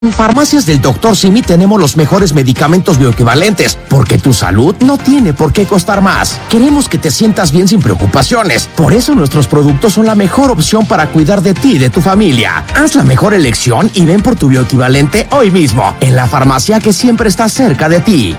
En Farmacias del Dr. Simi tenemos los mejores medicamentos bioequivalentes, porque tu salud no tiene por qué costar más. Queremos que te sientas bien sin preocupaciones. Por eso nuestros productos son la mejor opción para cuidar de ti y de tu familia. Haz la mejor elección y ven por tu bioequivalente hoy mismo, en la farmacia que siempre está cerca de ti.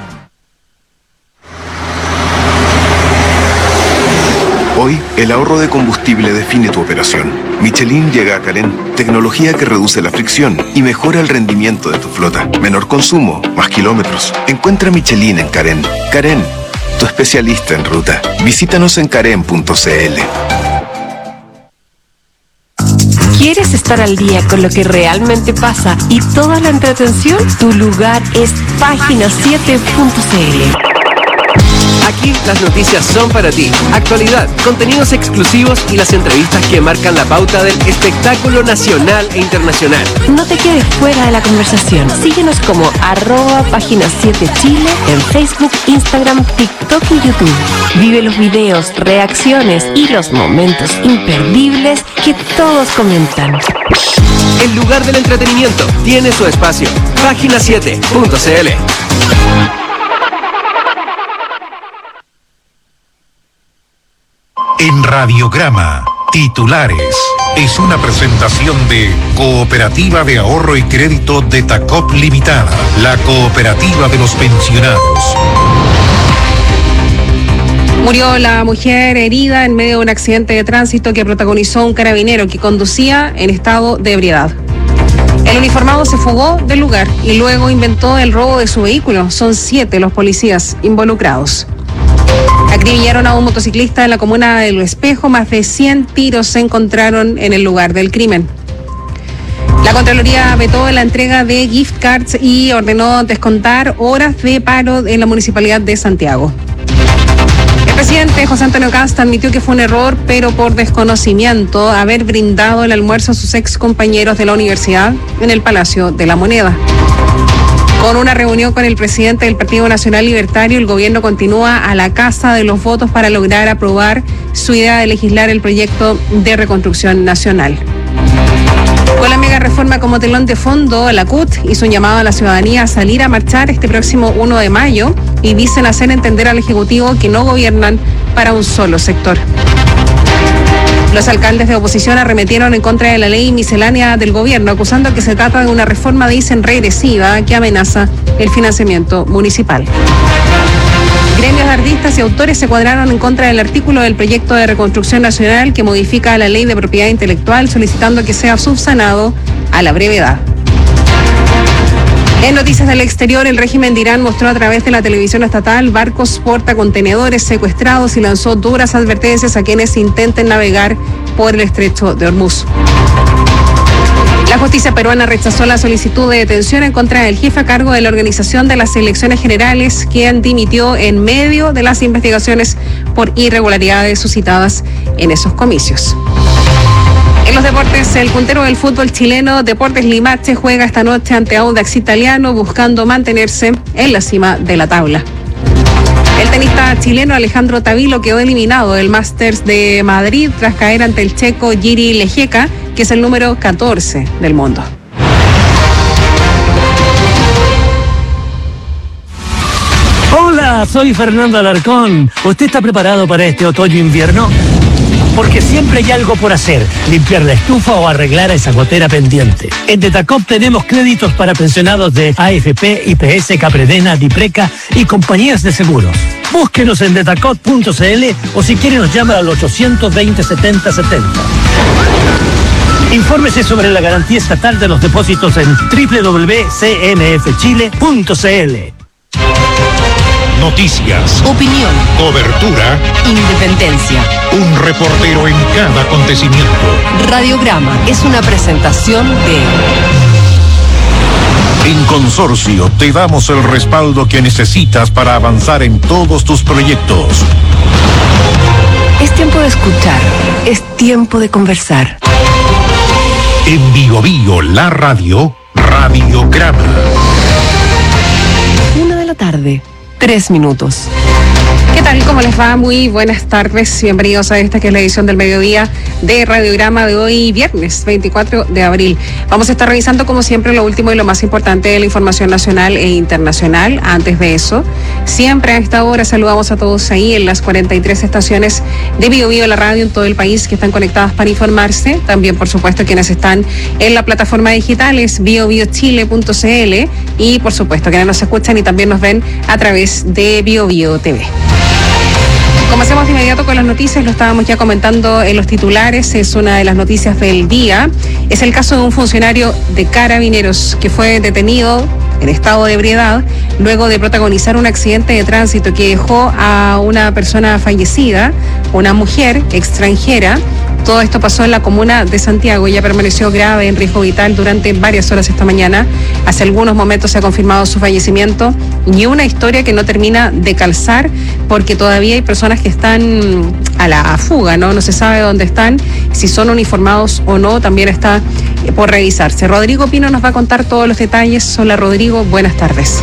Hoy, el ahorro de combustible define tu operación. Michelin llega a Carén, tecnología que reduce la fricción y mejora el rendimiento de tu flota. Menor consumo, más kilómetros. Encuentra Michelin en Carén. Carén, tu especialista en ruta. Visítanos en carén.cl. ¿Quieres estar al día con lo que realmente pasa y toda la entretención? Tu lugar es página7.cl. Aquí las noticias son para ti. Actualidad, contenidos exclusivos y las entrevistas que marcan la pauta del espectáculo nacional e internacional. No te quedes fuera de la conversación. Síguenos como @página7chile en Facebook, Instagram, TikTok y YouTube. Vive los videos, reacciones y los momentos imperdibles que todos comentan. El lugar del entretenimiento tiene su espacio. Página7.cl. En Radiograma, titulares. Es una presentación de Cooperativa de Ahorro y Crédito de Tacop Limitada, la cooperativa de los pensionados. Murió la mujer herida en medio de un accidente de tránsito que protagonizó un carabinero que conducía en estado de ebriedad. El uniformado se fugó del lugar y luego inventó el robo de su vehículo. Son 7 los policías involucrados. Acribillaron a un motociclista en la comuna de Lo Espejo. Más de 100 tiros se encontraron en el lugar del crimen. La Contraloría vetó la entrega de gift cards y ordenó descontar horas de paro en la Municipalidad de Santiago. El presidente José Antonio Kast admitió que fue un error, pero por desconocimiento, haber brindado el almuerzo a sus ex compañeros de la universidad en el Palacio de la Moneda. Con una reunión con el presidente del Partido Nacional Libertario, el gobierno continúa a la caza de los votos para lograr aprobar su idea de legislar el proyecto de reconstrucción nacional. Con la mega reforma como telón de fondo, la CUT hizo un llamado a la ciudadanía a salir a marchar este próximo 1 de mayo y dicen hacer entender al Ejecutivo que no gobiernan para un solo sector. Los alcaldes de oposición arremetieron en contra de la ley miscelánea del gobierno, acusando que se trata de una reforma, dicen, regresiva que amenaza el financiamiento municipal. Gremios de artistas y autores se cuadraron en contra del artículo del proyecto de reconstrucción nacional que modifica la ley de propiedad intelectual, solicitando que sea subsanado a la brevedad. En noticias del exterior, el régimen de Irán mostró a través de la televisión estatal barcos portacontenedores secuestrados y lanzó duras advertencias a quienes intenten navegar por el estrecho de Hormuz. La justicia peruana rechazó la solicitud de detención en contra del jefe a cargo de la organización de las elecciones generales, quien dimitió en medio de las investigaciones por irregularidades suscitadas en esos comicios. En los deportes, el puntero del fútbol chileno, Deportes Limache, juega esta noche ante Audax Italiano, buscando mantenerse en la cima de la tabla. El tenista chileno Alejandro Tavilo quedó eliminado del Masters de Madrid tras caer ante el checo Jiří Lehecka, que es el número 14 del mundo. Hola, soy Fernando Alarcón. ¿Usted está preparado para este otoño-invierno? Porque siempre hay algo por hacer, limpiar la estufa o arreglar esa gotera pendiente. En Detacop tenemos créditos para pensionados de AFP, IPS, Capredena, Dipreca y compañías de seguros. Búsquenos en detacop.cl o si quiere nos llama al 820 70 70. Infórmese sobre la garantía estatal de los depósitos en www.cnfchile.cl. Noticias, Opinión, cobertura, independencia. un reportero en cada acontecimiento. Radiograma es una presentación de... En Consorcio te damos el respaldo que necesitas para avanzar en todos tus proyectos. Es tiempo de escuchar, es tiempo de conversar. En Bio Bio, la radio, Radiograma. 1 de la tarde, 3 minutos. ¿Qué tal? ¿Cómo les va? Muy buenas tardes. Bienvenidos a esta que es la edición del mediodía de Radiograma de hoy, viernes 24 de abril. Vamos a estar revisando, como siempre, lo último y lo más importante de la información nacional e internacional. Antes de eso, siempre a esta hora saludamos a todos ahí en las 43 estaciones de Bio Bio, la radio en todo el país que están conectadas para informarse. También, por supuesto, quienes están en la plataforma digital es biobiochile.cl y, por supuesto, quienes nos escuchan y también nos ven a través de Bio Bio TV. Comencemos de inmediato con las noticias, lo estábamos ya comentando en los titulares, es una de las noticias del día. Es el caso de un funcionario de Carabineros que fue detenido en estado de ebriedad luego de protagonizar un accidente de tránsito que dejó a una persona fallecida, una mujer extranjera. Todo esto pasó en la comuna de Santiago. Ella permaneció grave en riesgo vital durante varias horas esta mañana. Hace algunos momentos se ha confirmado su fallecimiento y una historia que no termina de calzar porque todavía hay personas que están a la fuga, ¿no? No se sabe dónde están, si son uniformados o no, también está por revisarse. Rodrigo Pino nos va a contar todos los detalles. Hola Rodrigo, buenas tardes.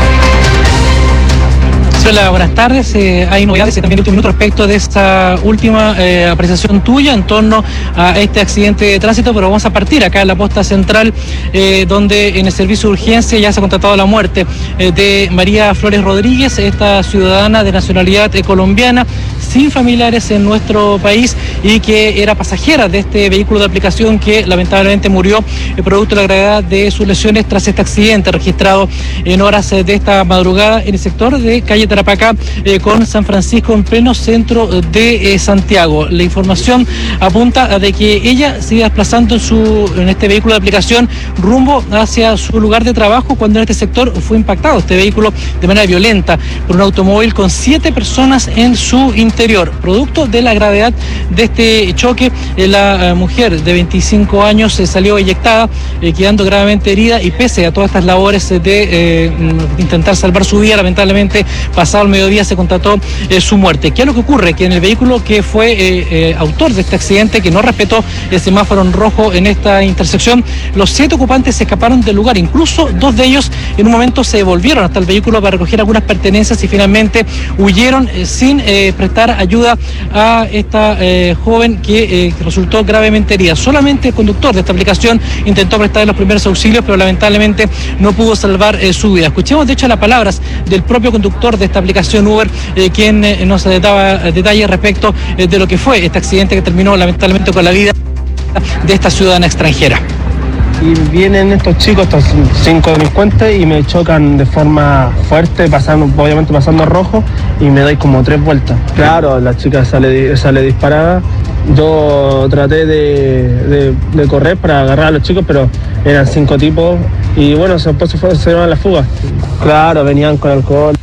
Hola, buenas tardes. Hay novedades también en el último minuto respecto de esta última apreciación tuya en torno a este accidente de tránsito, pero vamos a partir acá en la posta central, donde en el servicio de urgencia ya se ha constatado la muerte de María Flores Rodríguez, esta ciudadana de nacionalidad colombiana, sin familiares en nuestro país y que era pasajera de este vehículo de aplicación que lamentablemente murió producto de la gravedad de sus lesiones tras este accidente registrado en horas de esta madrugada en el sector de calle Tarapacá con San Francisco en pleno centro de Santiago. La información apunta de que ella se iba desplazando en este vehículo de aplicación rumbo hacia su lugar de trabajo cuando en este sector fue impactado este vehículo de manera violenta por un automóvil con 7 personas en su interior. Producto de la gravedad de este choque, la mujer de 25 años salió eyectada, quedando gravemente herida y pese a todas estas labores de intentar salvar su vida, lamentablemente pasado el mediodía se constató su muerte. ¿Qué es lo que ocurre? Que en el vehículo que fue autor de este accidente, que no respetó el semáforo en rojo en esta intersección, los 7 ocupantes se escaparon del lugar. Incluso 2 de ellos en un momento se volvieron hasta el vehículo para recoger algunas pertenencias y finalmente huyeron sin prestar ayuda a esta joven que resultó gravemente herida. Solamente el conductor de esta aplicación intentó prestar los primeros auxilios, pero lamentablemente no pudo salvar su vida. Escuchemos de hecho las palabras del propio conductor de esta aplicación Uber, quien nos daba detalles respecto de lo que fue este accidente que terminó lamentablemente con la vida de esta ciudadana extranjera. Y vienen estos chicos, estos 5 delincuentes, y me chocan de forma fuerte, obviamente pasando rojo, y me doy como 3 vueltas. Claro, la chica sale disparada. Yo traté de correr para agarrar a los chicos, pero eran 5 tipos, y bueno, se dieron a la fuga. Claro, venían con alcohol.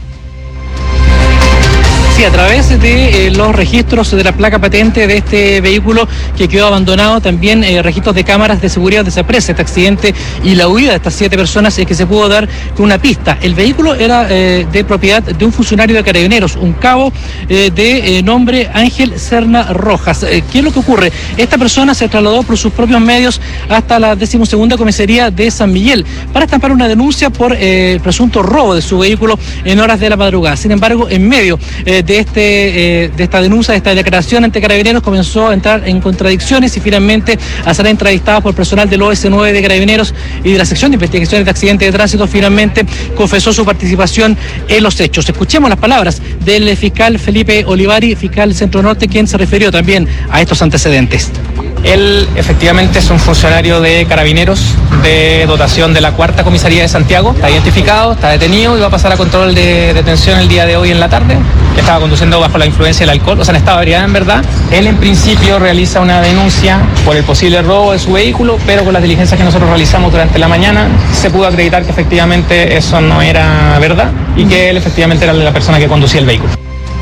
A través de los registros de la placa patente de este vehículo que quedó abandonado, también registros de cámaras de seguridad de esa presa, este accidente y la huida de estas 7 personas que se pudo dar con una pista. El vehículo era de propiedad de un funcionario de Carabineros, un cabo de nombre Ángel Serna Rojas. ¿Qué es lo que ocurre? Esta persona se trasladó por sus propios medios hasta la 12ª comisaría de San Miguel para estampar una denuncia por presunto robo de su vehículo en horas de la madrugada. Sin embargo, en medio de esta denuncia, de esta declaración ante Carabineros, comenzó a entrar en contradicciones y finalmente a ser entrevistada por personal del OS9 de Carabineros y de la sección de investigaciones de accidentes de tránsito. Finalmente confesó su participación en los hechos. Escuchemos las palabras del fiscal Felipe Olivari, fiscal Centro Norte, quien se refirió también a estos antecedentes. Él efectivamente es un funcionario de Carabineros de dotación de la 4ª comisaría de Santiago. Está identificado, está detenido y va a pasar a control de detención el día de hoy en la tarde, que estaba conduciendo bajo la influencia del alcohol, o sea, en estado de ebriedad en verdad. Él en principio realiza una denuncia por el posible robo de su vehículo, pero con las diligencias que nosotros realizamos durante la mañana se pudo acreditar que efectivamente eso no era verdad y que él efectivamente era la persona que conducía el vehículo.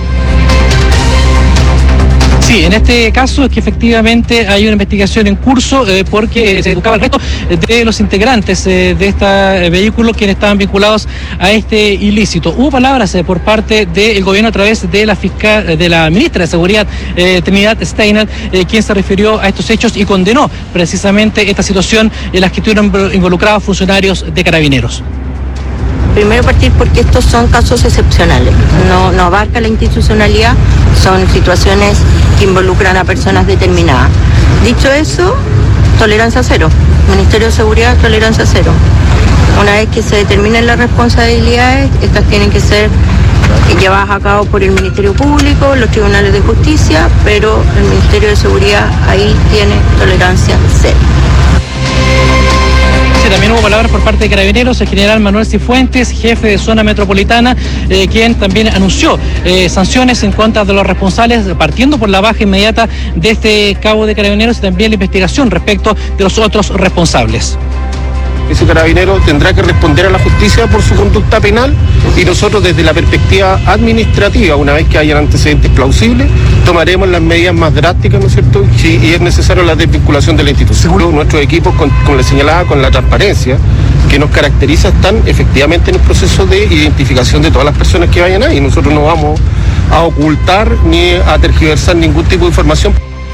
Sí, en este caso es que efectivamente hay una investigación en curso porque se buscaba el resto de los integrantes de este vehículo quienes estaban vinculados a este ilícito. Hubo palabras por parte del gobierno a través de la ministra de Seguridad, Trinidad Steiner, quien se refirió a estos hechos y condenó precisamente esta situación en la que estuvieron involucrados funcionarios de Carabineros. primero partir porque estos son casos excepcionales, no abarca la institucionalidad, son situaciones que involucran a personas determinadas. Dicho eso, tolerancia cero. Ministerio de Seguridad, tolerancia cero. Una vez que se determinen las responsabilidades, estas tienen que ser llevadas a cabo por el Ministerio Público, los tribunales de justicia, pero el Ministerio de Seguridad ahí tiene tolerancia cero. También hubo palabras por parte de Carabineros, el general Manuel Cifuentes, jefe de zona metropolitana, quien también anunció sanciones en contra de los responsables, partiendo por la baja inmediata de este cabo de Carabineros y también la investigación respecto de los otros responsables. Ese carabinero tendrá que responder a la justicia por su conducta penal y nosotros desde la perspectiva administrativa, una vez que hayan antecedentes plausibles, tomaremos las medidas más drásticas, ¿no es cierto? Y es necesario la desvinculación de la institución. Nuestros equipos, como les señalaba, con la transparencia que nos caracteriza, están efectivamente en el proceso de identificación de todas las personas que vayan ahí. Nosotros no vamos a ocultar ni a tergiversar ningún tipo de información.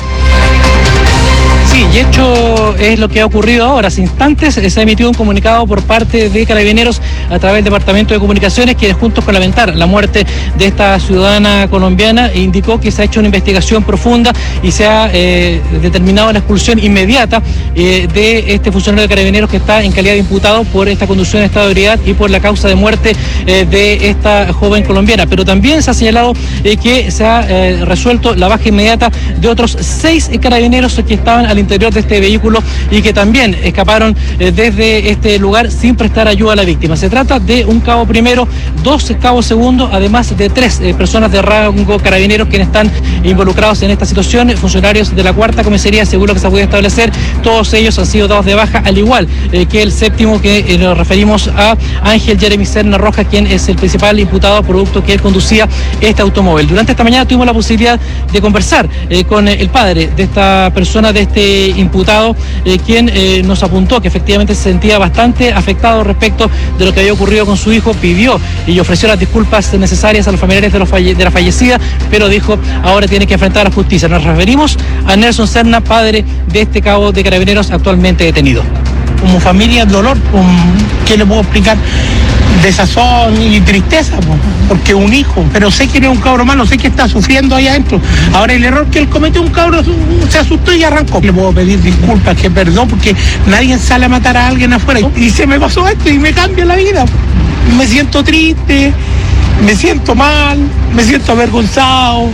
Sí, y hecho es lo que ha ocurrido ahora. Hace instantes se ha emitido un comunicado por parte de Carabineros a través del Departamento de Comunicaciones, quienes juntos con lamentar la muerte de esta ciudadana colombiana, indicó que se ha hecho una investigación profunda y se ha determinado la expulsión inmediata de este funcionario de Carabineros que está en calidad de imputado por esta conducción en estado de ebriedad y por la causa de muerte de esta joven colombiana. Pero también se ha señalado que se ha resuelto la baja inmediata de otros 6 carabineros que estaban al interior de este vehículo y que también escaparon desde este lugar sin prestar ayuda a la víctima. Se trata de un cabo primero, 2 cabos segundo, además de 3 personas de rango carabineros quienes están involucrados en esta situación, funcionarios de la 4ª comisaría, según lo que se puede establecer. Todos ellos han sido dados de baja, al igual que el 7º, que nos referimos a Ángel Jeremy Serna Rojas, quien es el principal imputado producto que él conducía este automóvil. Durante esta mañana tuvimos la posibilidad de conversar con el padre de esta persona, de este imputado, quien nos apuntó que efectivamente se sentía bastante afectado respecto de lo que había ocurrido con su hijo. Pidió y ofreció las disculpas necesarias a los familiares de la fallecida, pero dijo ahora tiene que enfrentar a la justicia. Nos referimos a Nelson Serna, padre de este cabo de Carabineros actualmente detenido. Como familia, dolor, ¿qué le puedo explicar? Desazón y tristeza, porque un hijo, pero sé que no es un cabro malo, sé que está sufriendo ahí adentro. Ahora el error que él cometió, un cabro se asustó y arrancó. Le puedo pedir disculpas, que perdón, porque nadie sale a matar a alguien afuera. Y se me pasó esto y me cambia la vida. Me siento triste, me siento mal, me siento avergonzado.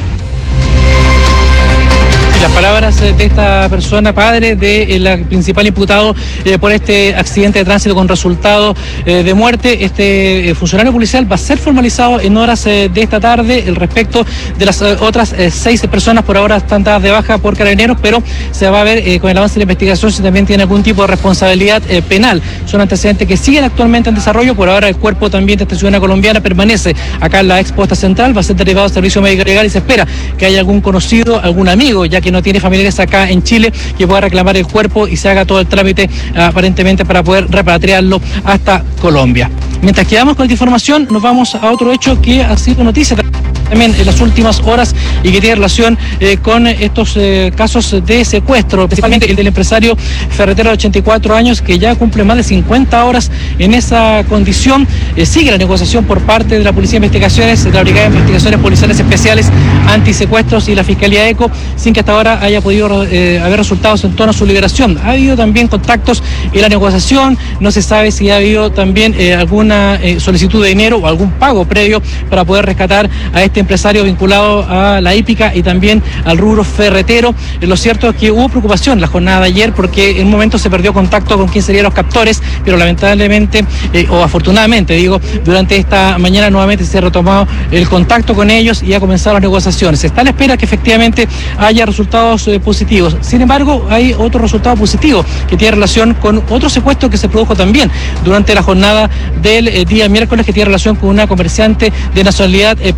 Las palabras de esta persona, padre del principal imputado por este accidente de tránsito con resultado de muerte. Este funcionario policial va a ser formalizado en horas de esta tarde. El respecto de las otras 6 personas por ahora están dadas de baja por Carabineros, pero se va a ver con el avance de la investigación si también tiene algún tipo de responsabilidad penal. Son antecedentes que siguen actualmente en desarrollo. Por ahora el cuerpo también de esta ciudadana colombiana permanece acá en la exposta central, va a ser derivado al servicio médico legal y se espera que haya algún conocido, algún amigo, ya que no tiene familiares acá en Chile, que pueda reclamar el cuerpo y se haga todo el trámite aparentemente para poder repatriarlo hasta Colombia. Mientras quedamos con esta información, nos vamos a otro hecho que ha sido noticia también en las últimas horas y que tiene relación con estos casos de secuestro, principalmente el del empresario ferretero de 84 años que ya cumple más de 50 horas en esa condición. Sigue la negociación por parte de la Policía de Investigaciones, de la Brigada de Investigaciones Policiales Especiales Antisecuestros y la Fiscalía ECO, sin que hasta ahora haya podido haber resultados en torno a su liberación. Ha habido también contactos en la negociación, no se sabe si ha habido también alguna solicitud de dinero o algún pago previo para poder rescatar a este empresario vinculado a la hípica y también al rubro ferretero. Lo cierto es que hubo preocupación la jornada de ayer porque en un momento se perdió contacto con quién serían los captores, pero lamentablemente, o afortunadamente digo, durante esta mañana nuevamente se ha retomado el contacto con ellos y ha comenzado las negociaciones. Se está a la espera que efectivamente haya resultados positivos. Sin embargo, hay otro resultado positivo que tiene relación con otro secuestro que se produjo también durante la jornada del día miércoles, que tiene relación con una comerciante de nacionalidad peruana,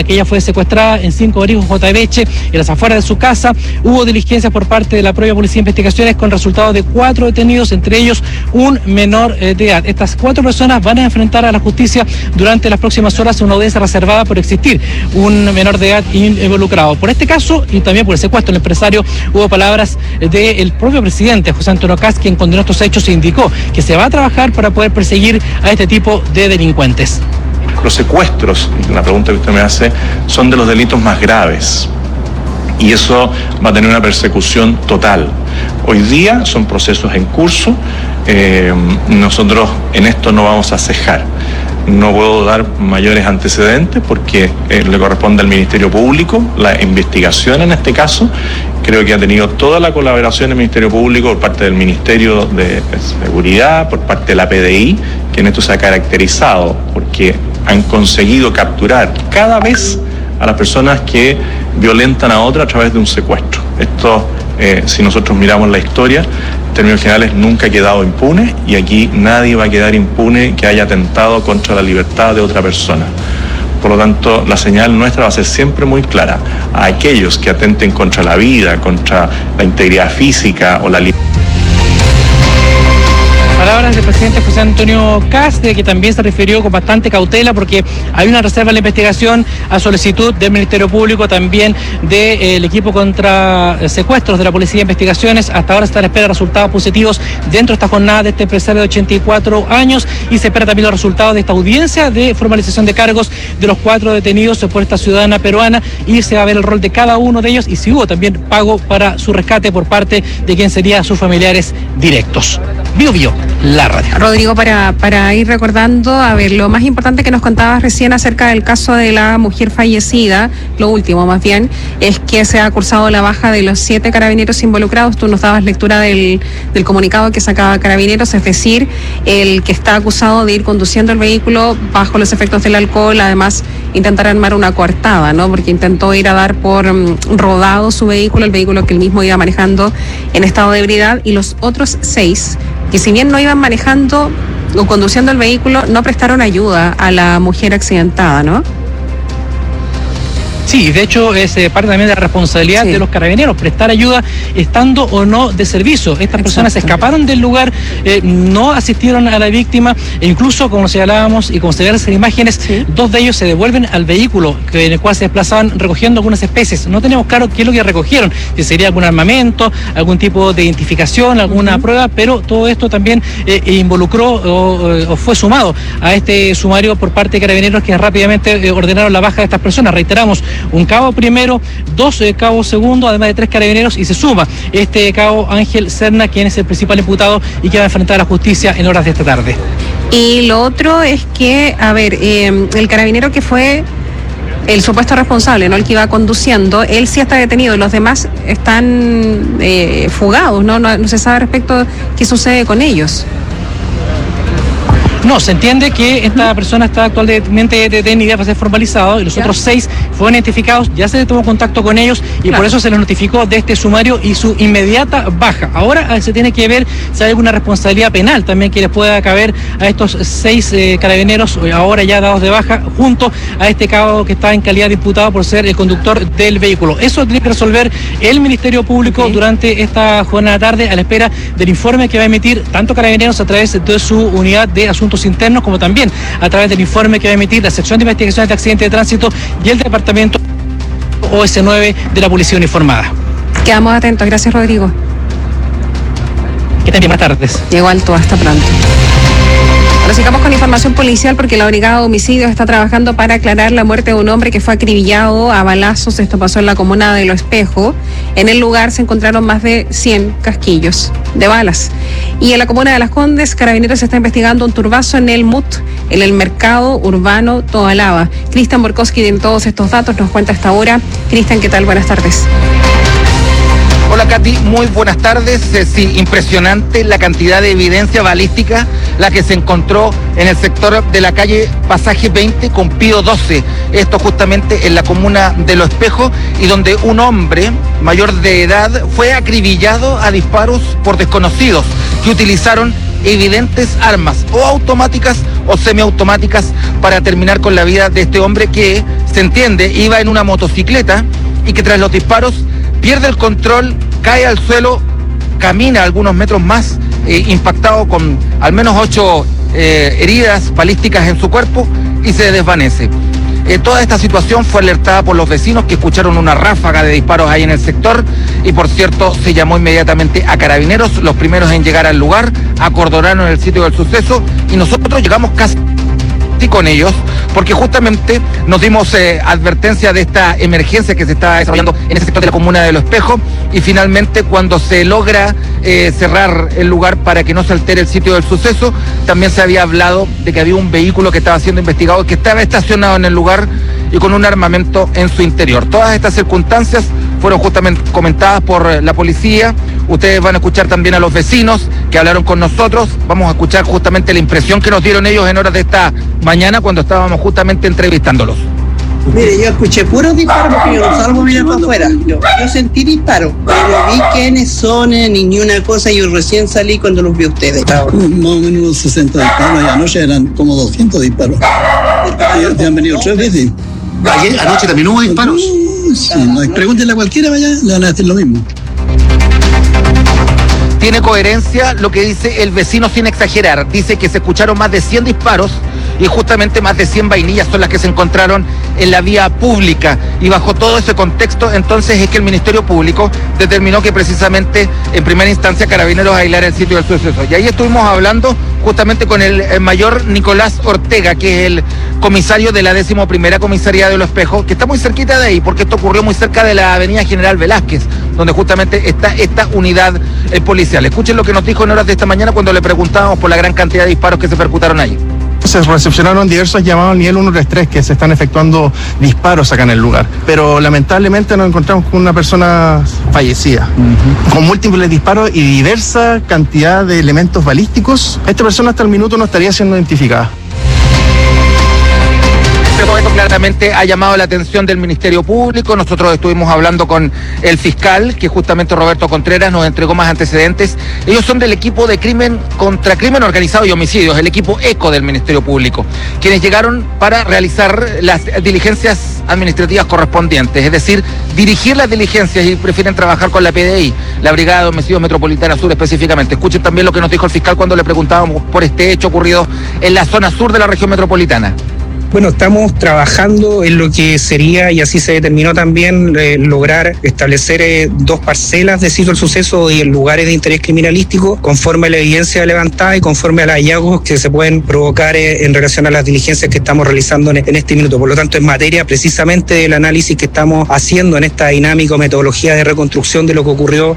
que ella fue secuestrada en 5 Abrigos Jotaveche, en las afueras de su casa. Hubo diligencias por parte de la propia Policía de Investigaciones con resultados de 4 detenidos, entre ellos un menor de edad. Estas 4 personas van a enfrentar a la justicia durante las próximas horas una audiencia reservada por existir un menor de edad involucrado. Por este caso y también por el secuestro del empresario, hubo palabras del propio presidente, José Antonio Kast, quien condenó estos hechos e indicó que se va a trabajar para poder perseguir a este tipo de delincuentes. Los secuestros, la pregunta que usted me hace, son de los delitos más graves y eso va a tener una persecución total. Hoy día son procesos en curso, nosotros en esto no vamos a cejar. No puedo dar mayores antecedentes porque le corresponde al Ministerio Público la investigación en este caso. Creo que ha tenido toda la colaboración del Ministerio Público por parte del Ministerio de Seguridad, por parte de la PDI, que en esto se ha caracterizado porque han conseguido capturar cada vez a las personas que violentan a otra a través de un secuestro. Esto, si nosotros miramos la historia, en términos generales nunca ha quedado impune y aquí nadie va a quedar impune que haya atentado contra la libertad de otra persona. Por lo tanto, la señal nuestra va a ser siempre muy clara. A aquellos que atenten contra la vida, contra la integridad física o la libertad. Palabras del presidente José Antonio Kast, que también se refirió con bastante cautela porque hay una reserva en la investigación a solicitud del Ministerio Público, también del equipo contra secuestros de la Policía de Investigaciones. Hasta ahora se están esperando resultados positivos dentro de esta jornada de este empresario de 84 años y se espera también los resultados de esta audiencia de formalización de cargos de los 4 detenidos por esta ciudadana peruana y se va a ver el rol de cada uno de ellos y si hubo también pago para su rescate por parte de quien serían sus familiares directos. Bio, la radio. Rodrigo, para ir recordando, a ver, lo más importante que nos contabas recién acerca del caso de la mujer fallecida, lo último más bien, es que se ha cursado la baja de los 7 carabineros involucrados. Tú nos dabas lectura del comunicado que sacaba Carabineros, es decir, el que está acusado de ir conduciendo el vehículo bajo los efectos del alcohol, además intentar armar una coartada, ¿no? Porque intentó ir a dar por rodado su vehículo, el vehículo que él mismo iba manejando en estado de ebriedad, y los otros 6 que si bien no iban manejando o conduciendo el vehículo, no prestaron ayuda a la mujer accidentada, ¿no? Sí, de hecho es parte también de la responsabilidad de los carabineros, prestar ayuda estando o no de servicio. Estas personas escaparon del lugar, no asistieron a la víctima e incluso, como señalábamos y como se ven en las imágenes, 2 de ellos se devuelven al vehículo en el cual se desplazaban recogiendo algunas especies. No tenemos claro qué es lo que recogieron, si sería algún armamento, algún tipo de identificación, alguna prueba, pero todo esto también involucró o fue sumado a este sumario por parte de Carabineros, que rápidamente ordenaron la baja de estas personas. Reiteramos, un cabo primero, 2 cabos segundo, además de 3 carabineros, y se suma este cabo Ángel Serna, quien es el principal imputado y que va a enfrentar a la justicia en horas de esta tarde. Y lo otro es que, a ver, el carabinero que fue el supuesto responsable, ¿no? El que iba conduciendo, él sí está detenido, los demás están fugados, ¿no? No se sabe respecto a qué sucede con ellos. No, se entiende que esta persona está actualmente detenida para ser formalizado y los otros 6 fueron identificados, ya se tomó contacto con ellos y por eso se les notificó de este sumario y su inmediata baja. Ahora se tiene que ver si hay alguna responsabilidad penal también que les pueda caber a estos 6 carabineros ahora ya dados de baja, junto a este cabo que está en calidad de imputado por ser el conductor del vehículo. Eso tiene que resolver el Ministerio Público durante esta jornada tarde, a la espera del informe que va a emitir tanto Carabineros a través de su unidad de asuntos internos, como también a través del informe que va a emitir la sección de investigaciones de accidentes de tránsito y el departamento OS9 de la Policía Uniformada. Quedamos atentos, gracias Rodrigo. Que tengan buenas tardes. Llegó alto, hasta pronto. Ahora sigamos con información policial porque la Brigada de Homicidios está trabajando para aclarar la muerte de un hombre que fue acribillado a balazos. Esto pasó en la comuna de Lo Espejo. En el lugar se encontraron más de 100 casquillos de balas. Y en la comuna de Las Condes, Carabineros está investigando un turbazo en el MUT, en el mercado urbano Tobalaba. Cristian Borkowski tiene todos estos datos, nos cuenta hasta ahora. Cristian, ¿qué tal? Buenas tardes. Hola Katy, muy buenas tardes. Sí, impresionante la cantidad de evidencia balística la que se encontró en el sector de la calle Pasaje 20 con Pío 12. Esto justamente en la comuna de Lo Espejo, y donde un hombre mayor de edad fue acribillado a disparos por desconocidos que utilizaron evidentes armas o automáticas o semiautomáticas para terminar con la vida de este hombre que, se entiende, iba en una motocicleta y que tras los disparos pierde el control, cae al suelo, camina algunos metros más, impactado con al menos 8 heridas balísticas en su cuerpo y se desvanece. Toda esta situación fue alertada por los vecinos que escucharon una ráfaga de disparos ahí en el sector y por cierto se llamó inmediatamente a Carabineros, los primeros en llegar al lugar, acordonaron el sitio del suceso y nosotros llegamos casi con ellos porque justamente nos dimos advertencia de esta emergencia que se está desarrollando en ese sector de la comuna de Los Espejos y finalmente cuando se logra cerrar el lugar para que no se altere el sitio del suceso, también se había hablado de que había un vehículo que estaba siendo investigado, que estaba estacionado en el lugar y con un armamento en su interior. Todas estas circunstancias fueron justamente comentadas por la policía. Ustedes van a escuchar también a los vecinos que hablaron con nosotros. Vamos a escuchar justamente la impresión que nos dieron ellos en horas de esta mañana cuando estábamos justamente entrevistándolos. Mire, yo escuché puros disparos porque yo no salgo a mirar para afuera. Yo sentí disparos, pero vi quiénes son ni una cosa. Yo recién salí cuando los vi a ustedes. Más o menos unos 60 disparos y anoche eran como 200 disparos. Ya han venido 3 veces. ¿Ayer anoche también hubo disparos? Sí, pregúntenle a cualquiera, vaya, le van a decir lo mismo. Tiene coherencia lo que dice el vecino sin exagerar. Dice que se escucharon más de 100 disparos y justamente más de 100 vainillas son las que se encontraron en la vía pública. Y bajo todo ese contexto, entonces es que el Ministerio Público determinó que precisamente en primera instancia Carabineros aislara el sitio del suceso. Y ahí estuvimos hablando justamente con el mayor Nicolás Ortega, que es el comisario de la 11ª Comisaría de Los Espejos, que está muy cerquita de ahí, porque esto ocurrió muy cerca de la avenida General Velázquez, donde justamente está esta unidad policial. Escuchen lo que nos dijo en horas de esta mañana cuando le preguntábamos por la gran cantidad de disparos que se percutaron ahí. Se recepcionaron diversos llamados al nivel 133 que se están efectuando disparos acá en el lugar, pero lamentablemente nos encontramos con una persona fallecida, con múltiples disparos y diversa cantidad de elementos balísticos. Esta persona hasta el minuto no estaría siendo identificada. Este momento claramente ha llamado la atención del Ministerio Público. Nosotros estuvimos hablando con el fiscal, que justamente Roberto Contreras nos entregó más antecedentes. Ellos son del equipo de crimen contra crimen organizado y homicidios, el equipo ECO del Ministerio Público, quienes llegaron para realizar las diligencias administrativas correspondientes, es decir, dirigir las diligencias y prefieren trabajar con la PDI, la Brigada de Homicidios Metropolitana Sur específicamente. Escuchen también lo que nos dijo el fiscal cuando le preguntábamos por este hecho ocurrido en la zona sur de la región metropolitana. Bueno, estamos trabajando en lo que sería, y así se determinó también, lograr establecer 2 parcelas de sitio del suceso y en lugares de interés criminalístico, conforme a la evidencia levantada y conforme a los hallazgos que se pueden provocar en relación a las diligencias que estamos realizando en este minuto. Por lo tanto, en materia precisamente del análisis que estamos haciendo en esta dinámica o metodología de reconstrucción de lo que ocurrió.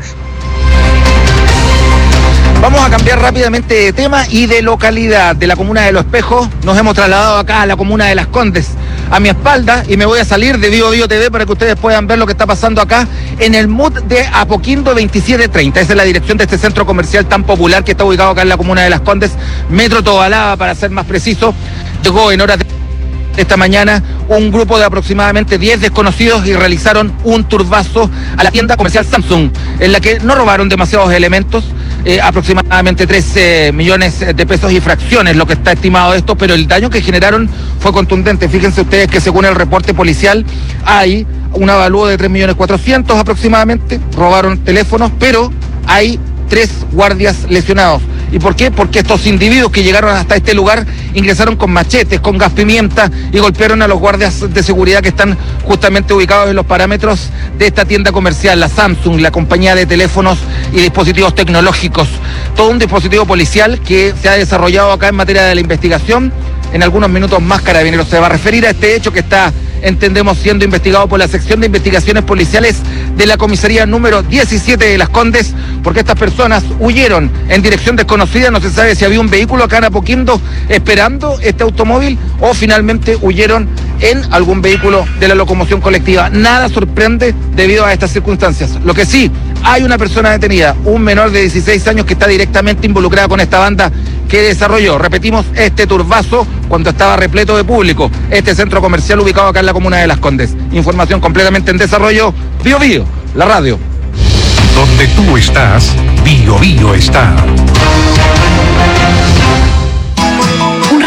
Vamos a cambiar rápidamente de tema y de localidad. De la comuna de Los Espejos nos hemos trasladado acá a la comuna de Las Condes, a mi espalda, y me voy a salir de Bio Bio TV para que ustedes puedan ver lo que está pasando acá en el MUD de Apoquindo 2730. Esa es la dirección de este centro comercial tan popular que está ubicado acá en la comuna de Las Condes, Metro Tobalaba para ser más preciso. Llegó en horas de esta mañana un grupo de aproximadamente 10 desconocidos y realizaron un turbazo a la tienda comercial Samsung, en la que no robaron demasiados elementos, aproximadamente 3 millones de pesos y fracciones, lo que está estimado esto, pero el daño que generaron fue contundente. Fíjense ustedes que según el reporte policial hay un avalúo de 3.400.000 aproximadamente, robaron teléfonos, pero hay 3 guardias lesionados. ¿Y por qué? Porque estos individuos que llegaron hasta este lugar ingresaron con machetes, con gas pimienta y golpearon a los guardias de seguridad que están justamente ubicados en los parámetros de esta tienda comercial, la Samsung, la compañía de teléfonos y dispositivos tecnológicos. Todo un dispositivo policial que se ha desarrollado acá en materia de la investigación. En algunos minutos más Carabineros se va a referir a este hecho que está, entendemos, siendo investigado por la sección de investigaciones policiales de la comisaría número 17 de Las Condes, porque estas personas huyeron en dirección desconocida. No se sabe si había un vehículo acá en Apoquindo esperando este automóvil o finalmente huyeron en algún vehículo de la locomoción colectiva. Nada sorprende debido a estas circunstancias. Lo que sí, hay una persona detenida, un menor de 16 años que está directamente involucrada con esta banda que desarrolló, repetimos, este turbazo cuando estaba repleto de público, este centro comercial ubicado acá en la comuna de Las Condes. Información completamente en desarrollo, Bio Bio, la radio. Donde tú estás, Bio Bio está.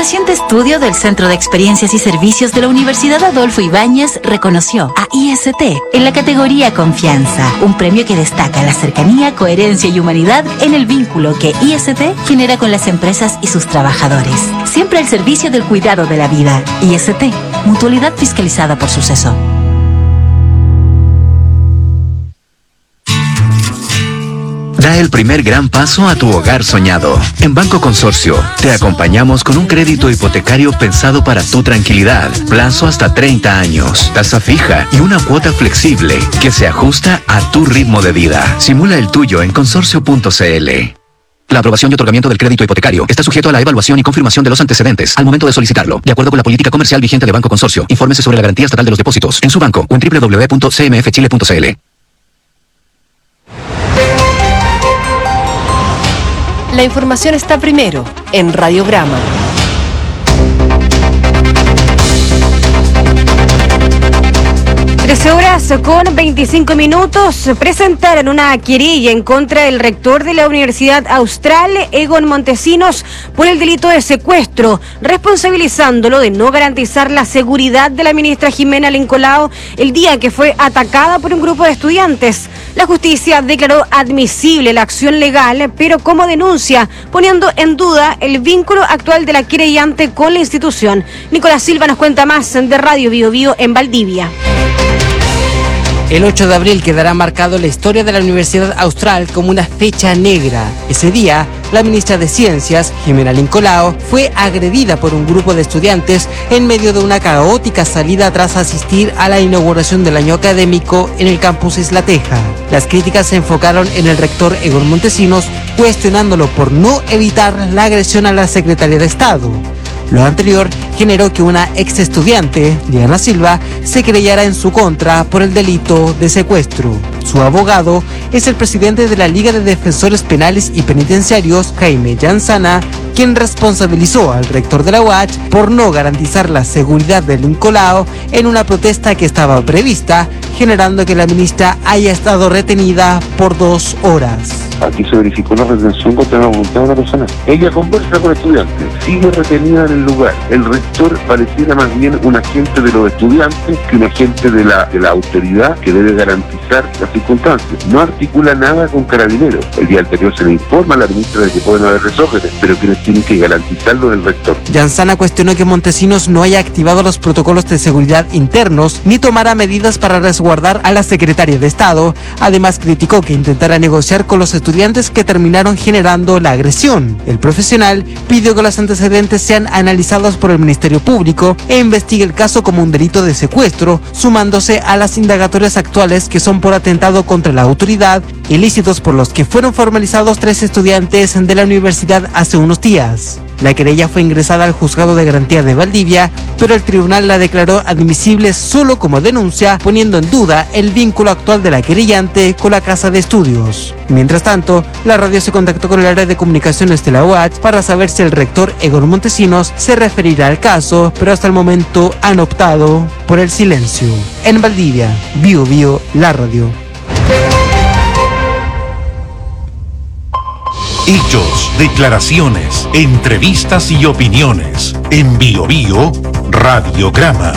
reciente estudio del Centro de Experiencias y Servicios de la Universidad Adolfo Ibáñez reconoció a IST en la categoría Confianza, un premio que destaca la cercanía, coherencia y humanidad en el vínculo que IST genera con las empresas y sus trabajadores. Siempre al servicio del cuidado de la vida. IST, mutualidad fiscalizada por Suceso. Da el primer gran paso a tu hogar soñado. En Banco Consorcio, te acompañamos con un crédito hipotecario pensado para tu tranquilidad. Plazo hasta 30 años, tasa fija y una cuota flexible que se ajusta a tu ritmo de vida. Simula el tuyo en consorcio.cl. La aprobación y otorgamiento del crédito hipotecario está sujeto a la evaluación y confirmación de los antecedentes al momento de solicitarlo, de acuerdo con la política comercial vigente de Banco Consorcio. Infórmese sobre la garantía estatal de los depósitos en su banco o en www.cmfchile.cl. La información está primero en Radiograma. 13:25. Presentaron una querella en contra del rector de la Universidad Austral, Egon Montesinos, por el delito de secuestro, responsabilizándolo de no garantizar la seguridad de la ministra Jimena Lincolao el día que fue atacada por un grupo de estudiantes. La justicia declaró admisible la acción legal, pero como denuncia, poniendo en duda el vínculo actual de la querellante con la institución. Nicolás Silva nos cuenta más de Radio Bio Bio en Valdivia. El 8 de abril quedará marcado en la historia de la Universidad Austral como una fecha negra. Ese día, la ministra de Ciencias, Jimena Lincolao, fue agredida por un grupo de estudiantes en medio de una caótica salida tras asistir a la inauguración del año académico en el campus Isla Teja. Las críticas se enfocaron en el rector Egon Montesinos, cuestionándolo por no evitar la agresión a la secretaria de Estado. Lo anterior generó que una ex estudiante, Diana Silva, se creyera en su contra por el delito de secuestro. Su abogado es el presidente de la Liga de Defensores Penales y Penitenciarios, Jaime Yanzana, quien responsabilizó al rector de la UACH por no garantizar la seguridad de Lincolao en una protesta que estaba prevista, generando que la ministra haya estado retenida por 2 horas. Aquí se verificó una retención contra la voluntad de una persona. Ella conversa con estudiantes, sigue retenida en el lugar. El rector pareciera más bien un agente de los estudiantes que un agente de la autoridad que debe garantizar las circunstancias. No articula nada con Carabineros. El día anterior se le informa a la ministra de que pueden haber desórdenes, pero quienes tienen que garantizarlo es el rector. Yanzana cuestionó que Montesinos no haya activado los protocolos de seguridad internos ni tomara medidas para resguardar a la secretaria de Estado. Además, criticó que intentara negociar con los estudiantes que terminaron generando la agresión. El profesional pidió que los antecedentes sean analizados por el Ministerio Público e investigue el caso como un delito de secuestro, sumándose a las indagatorias actuales que son por atentado contra la autoridad, ilícitos por los que fueron formalizados 3 estudiantes de la universidad hace unos días. La querella fue ingresada al Juzgado de Garantía de Valdivia, pero el tribunal la declaró admisible solo como denuncia, poniendo en duda el vínculo actual de la querellante con la casa de estudios. Mientras tanto, la radio se contactó con el área de comunicaciones de la UACH para saber si el rector Egon Montesinos se referirá al caso, pero hasta el momento han optado por el silencio. En Valdivia, Bio Bio, la radio. Hechos, declaraciones, entrevistas y opiniones. En Bio Bio, Radiograma.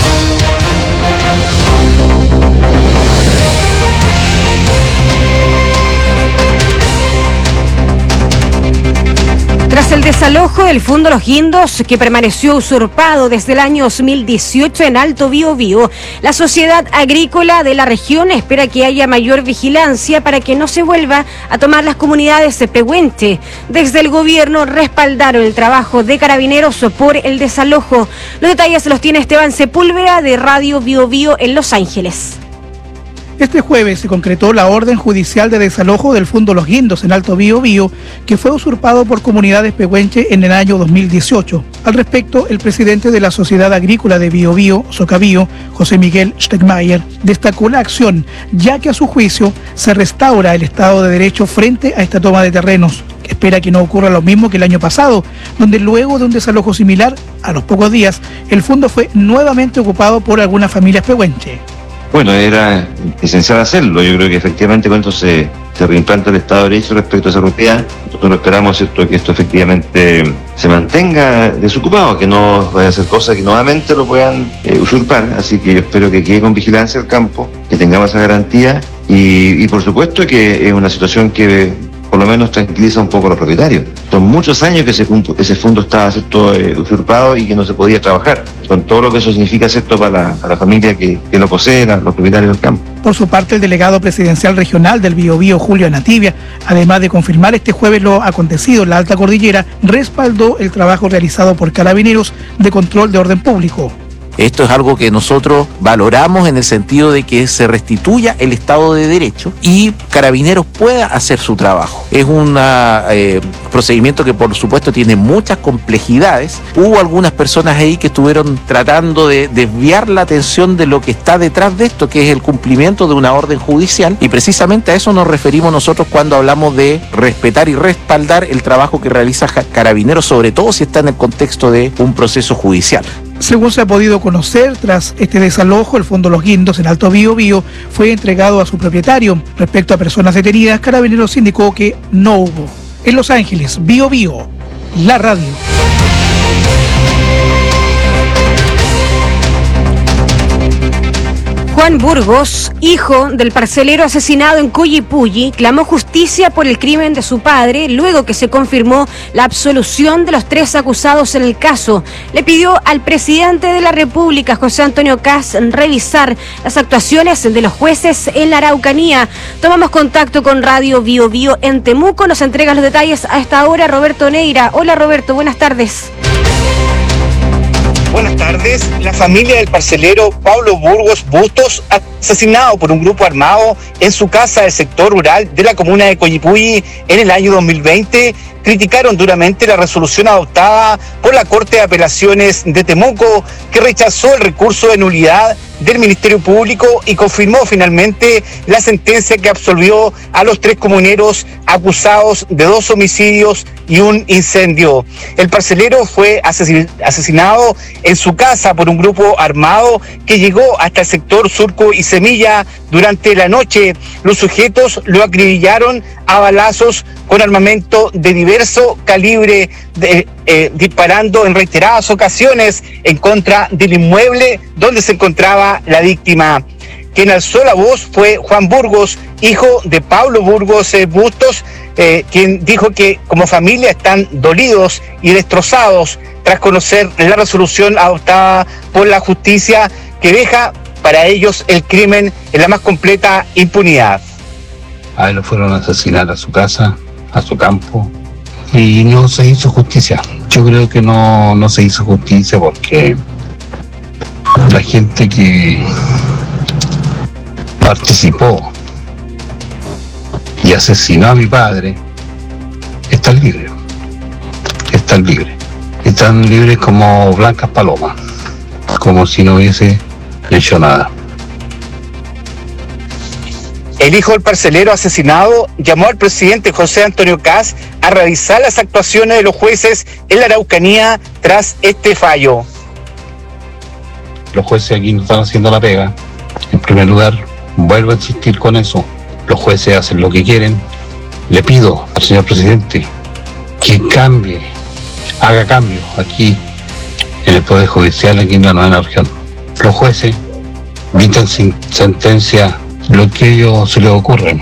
Tras el desalojo del Fondo Los Guindos, que permaneció usurpado desde el año 2018 en Alto Biobío, la Sociedad Agrícola de la región espera que haya mayor vigilancia para que no se vuelva a tomar las comunidades de Pehuenche. Desde el gobierno respaldaron el trabajo de Carabineros por el desalojo. Los detalles los tiene Esteban Sepúlveda de Radio Biobío en Los Ángeles. Este jueves se concretó la orden judicial de desalojo del Fondo Los Guindos en Alto Biobío, que fue usurpado por comunidades pehuenche en el año 2018. Al respecto, el presidente de la Sociedad Agrícola de Biobío, Socabío, José Miguel Stegmaier, destacó la acción, ya que a su juicio se restaura el Estado de Derecho frente a esta toma de terrenos. Espera que no ocurra lo mismo que el año pasado, donde luego de un desalojo similar, a los pocos días, el fondo fue nuevamente ocupado por algunas familias pehuenche. Bueno, era esencial hacerlo. Yo creo que efectivamente con esto se se reimplanta el Estado de Derecho respecto a esa propiedad. Nosotros esperamos, ¿cierto?, que esto efectivamente se mantenga desocupado, que no vaya a ser cosa que nuevamente lo puedan usurpar. Así que yo espero que quede con vigilancia el campo, que tengamos esa garantía y por supuesto que es una situación que por lo menos tranquiliza un poco a los propietarios. Son muchos años que ese fondo estaba, ¿cierto?, usurpado y que no se podía trabajar, con todo lo que eso significa, ¿cierto?, para la familia que lo posee, los propietarios del campo. Por su parte, el delegado presidencial regional del Biobío, Julio Anativia, además de confirmar este jueves lo acontecido en la Alta Cordillera, respaldó el trabajo realizado por Carabineros de control de orden público. Esto es algo que nosotros valoramos en el sentido de que se restituya el Estado de Derecho y Carabineros pueda hacer su trabajo. Es un procedimiento que por supuesto tiene muchas complejidades. Hubo algunas personas ahí que estuvieron tratando de desviar la atención de lo que está detrás de esto, que es el cumplimiento de una orden judicial, y precisamente a eso nos referimos nosotros cuando hablamos de respetar y respaldar el trabajo que realiza Carabineros, sobre todo si está en el contexto de un proceso judicial. Según se ha podido conocer, tras este desalojo, el Fondo Los Guindos en Alto Biobío fue entregado a su propietario. Respecto a personas detenidas, Carabineros indicó que no hubo. En Los Ángeles, Biobío, la radio. Juan Burgos, hijo del parcelero asesinado en Coyipulli, clamó justicia por el crimen de su padre luego que se confirmó la absolución de los 3 acusados en el caso. Le pidió al presidente de la República, José Antonio Kast, revisar las actuaciones de los jueces en la Araucanía. Tomamos contacto con Radio Biobío en Temuco. Nos entrega los detalles a esta hora Roberto Neira. Hola Roberto, buenas tardes. Buenas tardes. La familia del parcelero Pablo Burgos Bustos, asesinado por un grupo armado en su casa del sector rural de la comuna de Coyipulli en el año 2020, criticaron duramente la resolución adoptada por la Corte de Apelaciones de Temuco, que rechazó el recurso de nulidad del Ministerio Público y confirmó finalmente la sentencia que absolvió a los 3 comuneros acusados de 2 homicidios y un incendio. El parcelero fue asesinado en su casa por un grupo armado que llegó hasta el sector Surco y Semilla durante la noche. Los sujetos lo acribillaron a balazos con armamento de diverso calibre, disparando en reiteradas ocasiones en contra del inmueble donde se encontraba la víctima. Quien alzó la voz fue Juan Burgos, hijo de Pablo Burgos Bustos, quien dijo que como familia están dolidos y destrozados tras conocer la resolución adoptada por la justicia que deja para ellos el crimen en la más completa impunidad. A él lo fueron a asesinar a su casa, a su campo, y no se hizo justicia. Yo creo que no se hizo justicia porque la gente que participó y asesinó a mi padre está libre. Están libres como blancas palomas, como si no hubiese hecho nada. El hijo del parcelero asesinado llamó al presidente José Antonio Kast a revisar las actuaciones de los jueces en la Araucanía tras este fallo. Los jueces aquí no están haciendo la pega. En primer lugar, vuelvo a insistir con eso. Los jueces hacen lo que quieren. Le pido al señor presidente que haga cambios aquí en el Poder Judicial, aquí en la 9ª región. Los jueces dictan sin sentencia lo que a ellos se les ocurre.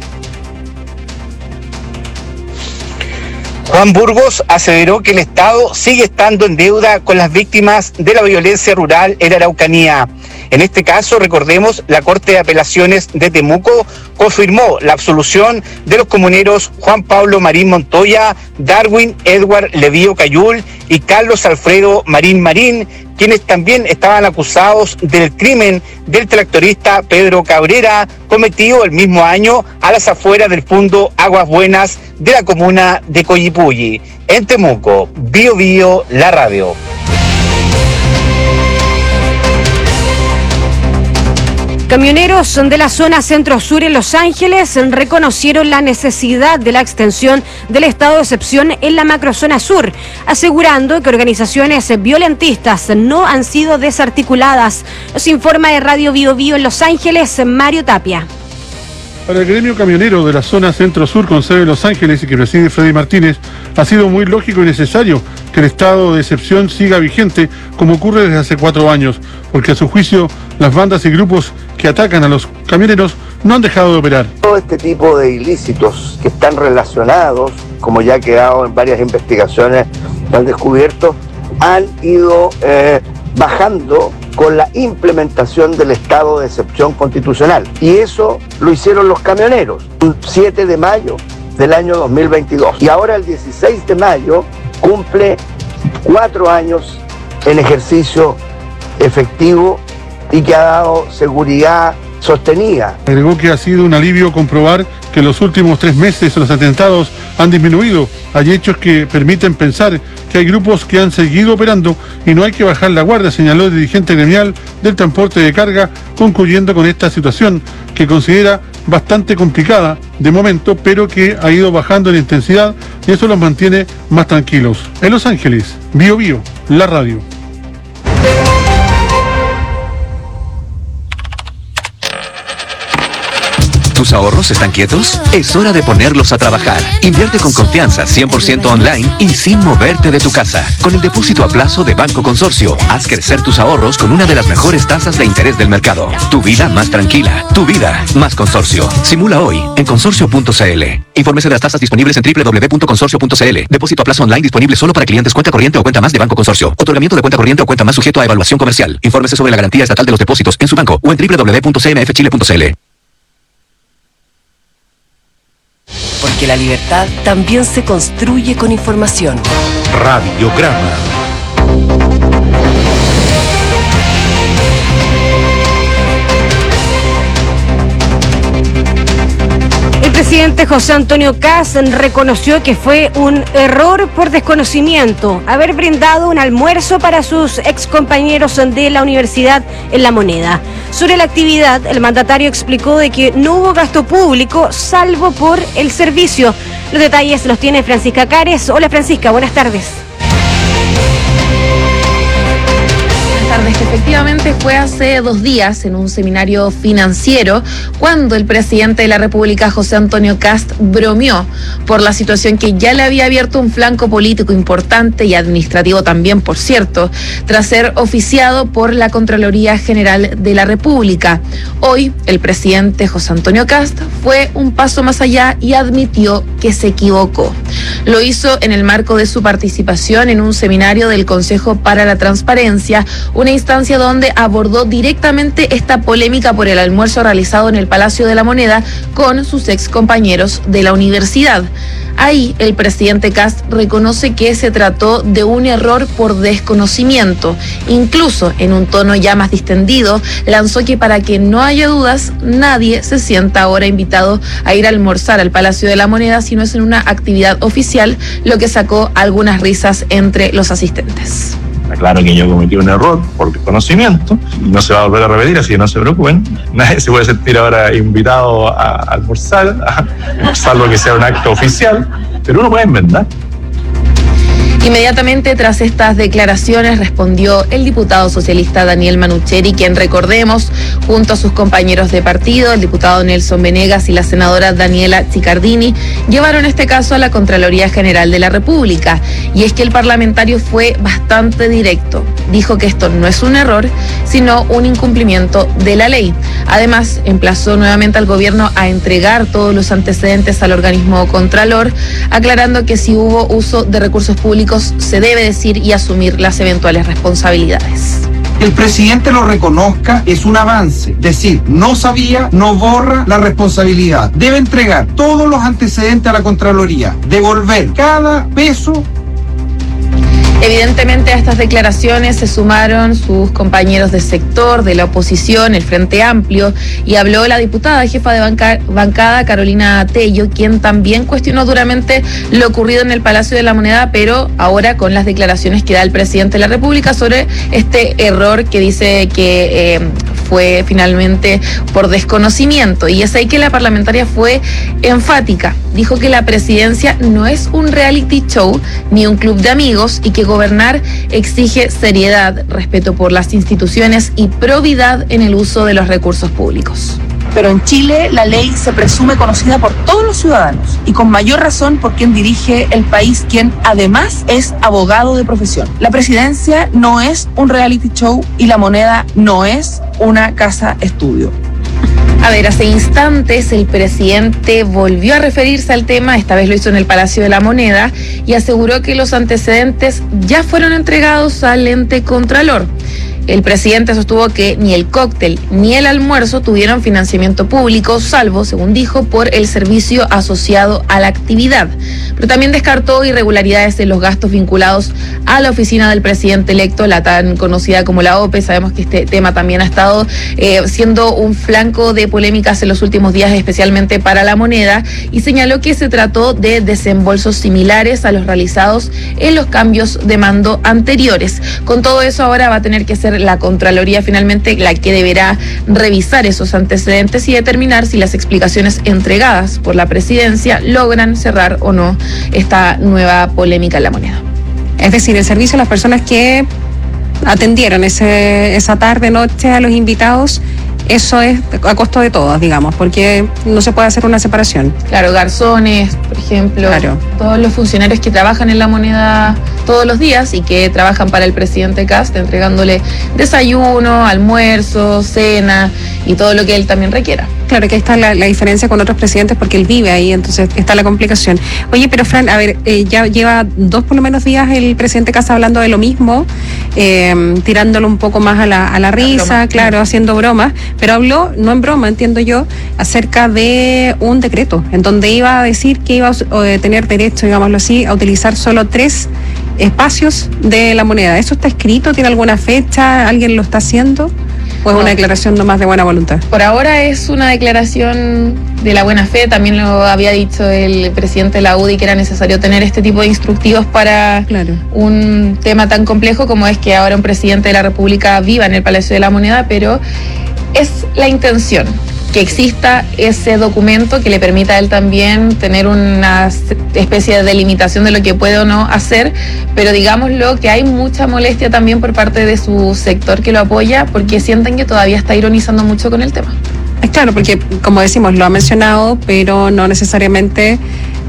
Juan Burgos aseveró que el Estado sigue estando en deuda con las víctimas de la violencia rural en la Araucanía. En este caso, recordemos, la Corte de Apelaciones de Temuco confirmó la absolución de los comuneros Juan Pablo Marín Montoya, Darwin Edward Levío Cayul y Carlos Alfredo Marín Marín, quienes también estaban acusados del crimen del tractorista Pedro Cabrera, cometido el mismo año a las afueras del Fundo Aguas Buenas de la comuna de Coyipulli. En Temuco, Biobío, la radio. Camioneros de la zona centro-sur en Los Ángeles reconocieron la necesidad de la extensión del estado de excepción en la macrozona sur, asegurando que organizaciones violentistas no han sido desarticuladas. Nos informa de Radio Biobío en Los Ángeles, Mario Tapia. Para el gremio camionero de la zona centro-sur con sede en Los Ángeles y que preside Freddy Martínez, ha sido muy lógico y necesario que el estado de excepción siga vigente como ocurre desde hace 4 años, porque a su juicio las bandas y grupos que atacan a los camioneros no han dejado de operar. Todo este tipo de ilícitos que están relacionados, como ya ha quedado en varias investigaciones al descubierto, han ido bajando con la implementación del estado de excepción constitucional. Y eso lo hicieron los camioneros, el 7 de mayo del año 2022. Y ahora el 16 de mayo cumple 4 años en ejercicio efectivo y que ha dado seguridad sostenida. Agregó que ha sido un alivio comprobar que en los últimos 3 meses los atentados han disminuido. Hay hechos que permiten pensar que hay grupos que han seguido operando y no hay que bajar la guardia, señaló el dirigente gremial del transporte de carga, concluyendo con esta situación que considera bastante complicada de momento, pero que ha ido bajando en intensidad y eso los mantiene más tranquilos. En Los Ángeles, Bio Bio, la radio. ¿Tus ahorros están quietos? Es hora de ponerlos a trabajar. Invierte con confianza, 100% online y sin moverte de tu casa. Con el depósito a plazo de Banco Consorcio, haz crecer tus ahorros con una de las mejores tasas de interés del mercado. Tu vida más tranquila, tu vida más Consorcio. Simula hoy en consorcio.cl. Infórmese de las tasas disponibles en www.consorcio.cl. Depósito a plazo online disponible solo para clientes cuenta corriente o cuenta más de Banco Consorcio. Otorgamiento de cuenta corriente o cuenta más sujeto a evaluación comercial. Infórmese sobre la garantía estatal de los depósitos en su banco o en www.cmfchile.cl. Porque la libertad también se construye con información. Radiograma. El presidente José Antonio Kast reconoció que fue un error por desconocimiento haber brindado un almuerzo para sus excompañeros de la universidad en La Moneda. Sobre la actividad, el mandatario explicó de que no hubo gasto público salvo por el servicio. Los detalles los tiene Francisca Cares. Hola Francisca, buenas tardes. Efectivamente fue hace 2 días en un seminario financiero cuando el presidente de la República, José Antonio Kast, bromeó por la situación que ya le había abierto un flanco político importante y administrativo también, por cierto, tras ser oficiado por la Contraloría General de la República. Hoy, el presidente José Antonio Kast fue un paso más allá y admitió que se equivocó. Lo hizo en el marco de su participación en un seminario del Consejo para la Transparencia, una instancia donde abordó directamente esta polémica por el almuerzo realizado en el Palacio de la Moneda con sus ex compañeros de la universidad. Ahí el presidente Kast reconoce que se trató de un error por desconocimiento. Incluso en un tono ya más distendido, lanzó que para que no haya dudas, nadie se sienta ahora invitado a ir a almorzar al Palacio de la Moneda si no es en una actividad oficial, lo que sacó algunas risas entre los asistentes. Claro que yo cometí un error por desconocimiento y no se va a volver a repetir, así que no se preocupen. Nadie se puede sentir ahora invitado a almorzar, salvo que sea un acto oficial, pero uno puede enmendar. Inmediatamente tras estas declaraciones respondió el diputado socialista Daniel Manucheri, quien, recordemos, junto a sus compañeros de partido, el diputado Nelson Venegas y la senadora Daniela Chiccardini, llevaron este caso a la Contraloría General de la República. Y es que el parlamentario fue bastante directo. Dijo que esto no es un error, sino un incumplimiento de la ley. Además, emplazó nuevamente al gobierno a entregar todos los antecedentes al organismo Contralor, aclarando que si hubo uso de recursos públicos se debe decir y asumir las eventuales responsabilidades. El presidente lo reconozca es un avance. Decir, no sabía, no borra la responsabilidad. Debe entregar todos los antecedentes a la Contraloría, devolver cada peso. Evidentemente a estas declaraciones se sumaron sus compañeros de sector, de la oposición, el Frente Amplio, y habló la diputada jefa de bancada, Carolina Tello, quien también cuestionó duramente lo ocurrido en el Palacio de la Moneda, pero ahora con las declaraciones que da el presidente de la República sobre este error que dice que fue finalmente por desconocimiento. Y es ahí que la parlamentaria fue enfática. Dijo que la presidencia no es un reality show ni un club de amigos y que gobernar exige seriedad, respeto por las instituciones y probidad en el uso de los recursos públicos. pero en Chile la ley se presume conocida por todos los ciudadanos y con mayor razón por quien dirige el país, quien además es abogado de profesión. La presidencia no es un reality show y La Moneda no es una casa estudio. A ver, hace instantes el presidente volvió a referirse al tema, esta vez lo hizo en el Palacio de la Moneda, y aseguró que los antecedentes ya fueron entregados al ente contralor. El presidente sostuvo que ni el cóctel ni el almuerzo tuvieron financiamiento público, salvo, según dijo, por el servicio asociado a la actividad. Pero también descartó irregularidades en los gastos vinculados a la oficina del presidente electo, la tan conocida como la OPE. Sabemos que este tema también ha estado siendo un flanco de polémicas en los últimos días, especialmente para La Moneda, y señaló que se trató de desembolsos similares a los realizados en los cambios de mando anteriores. Con todo eso, ahora va a tener que ser la Contraloría finalmente la que deberá revisar esos antecedentes y determinar si las explicaciones entregadas por la presidencia logran cerrar o no esta nueva polémica en La Moneda. Es decir, el servicio a las personas que atendieron esa tarde, noche a los invitados, eso es a costo de todos, digamos, porque no se puede hacer una separación. Claro, garzones, por ejemplo, claro. Todos los funcionarios que trabajan en La Moneda todos los días y que trabajan para el presidente Kast, entregándole desayuno, almuerzo, cena y todo lo que él también requiera. Claro, que ahí está la diferencia con otros presidentes porque él vive ahí, entonces está la complicación. Oye, pero Fran, a ver, ya lleva 2 por lo menos días el presidente Kast hablando de lo mismo, tirándolo un poco más a la risa, claro, haciendo bromas, pero habló, no en broma, entiendo yo, acerca de un decreto, en donde iba a decir que iba a tener derecho, digámoslo así, a utilizar solo 3 espacios de La Moneda. ¿Eso está escrito? ¿Tiene alguna fecha? ¿Alguien lo está haciendo? ¿O es una declaración nomás de buena voluntad? Por ahora es una declaración de la buena fe. También lo había dicho el presidente de la UDI, que era necesario tener este tipo de instructivos para un tema tan complejo como es que ahora un presidente de la República viva en el Palacio de la Moneda, pero es la intención que exista ese documento que le permita a él también tener una especie de delimitación de lo que puede o no hacer, pero digámoslo que hay mucha molestia también por parte de su sector que lo apoya, porque sienten que todavía está ironizando mucho con el tema. Es claro, porque como decimos, lo ha mencionado, pero no necesariamente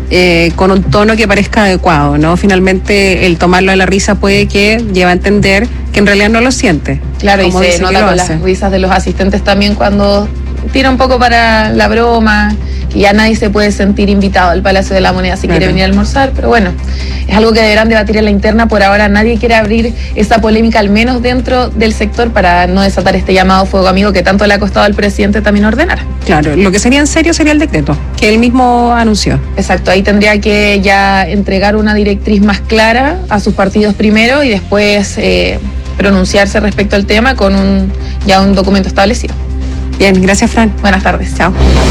con un tono que parezca adecuado, ¿no? Finalmente el tomarlo a la risa puede que lleve a entender que en realidad no lo siente. Claro, y se nota con las risas de los asistentes también cuando tira un poco para la broma, que ya nadie se puede sentir invitado al Palacio de la Moneda si quiere venir a almorzar, pero bueno, es algo que deberán debatir en la interna. Por ahora nadie quiere abrir esa polémica, al menos dentro del sector, para no desatar este llamado fuego amigo que tanto le ha costado al presidente también ordenar. Claro, lo que sería en serio sería el decreto, que él mismo anunció. Exacto, ahí tendría que ya entregar una directriz más clara a sus partidos primero y después pronunciarse respecto al tema con un documento establecido. Bien, gracias Fran. Buenas tardes. Chao.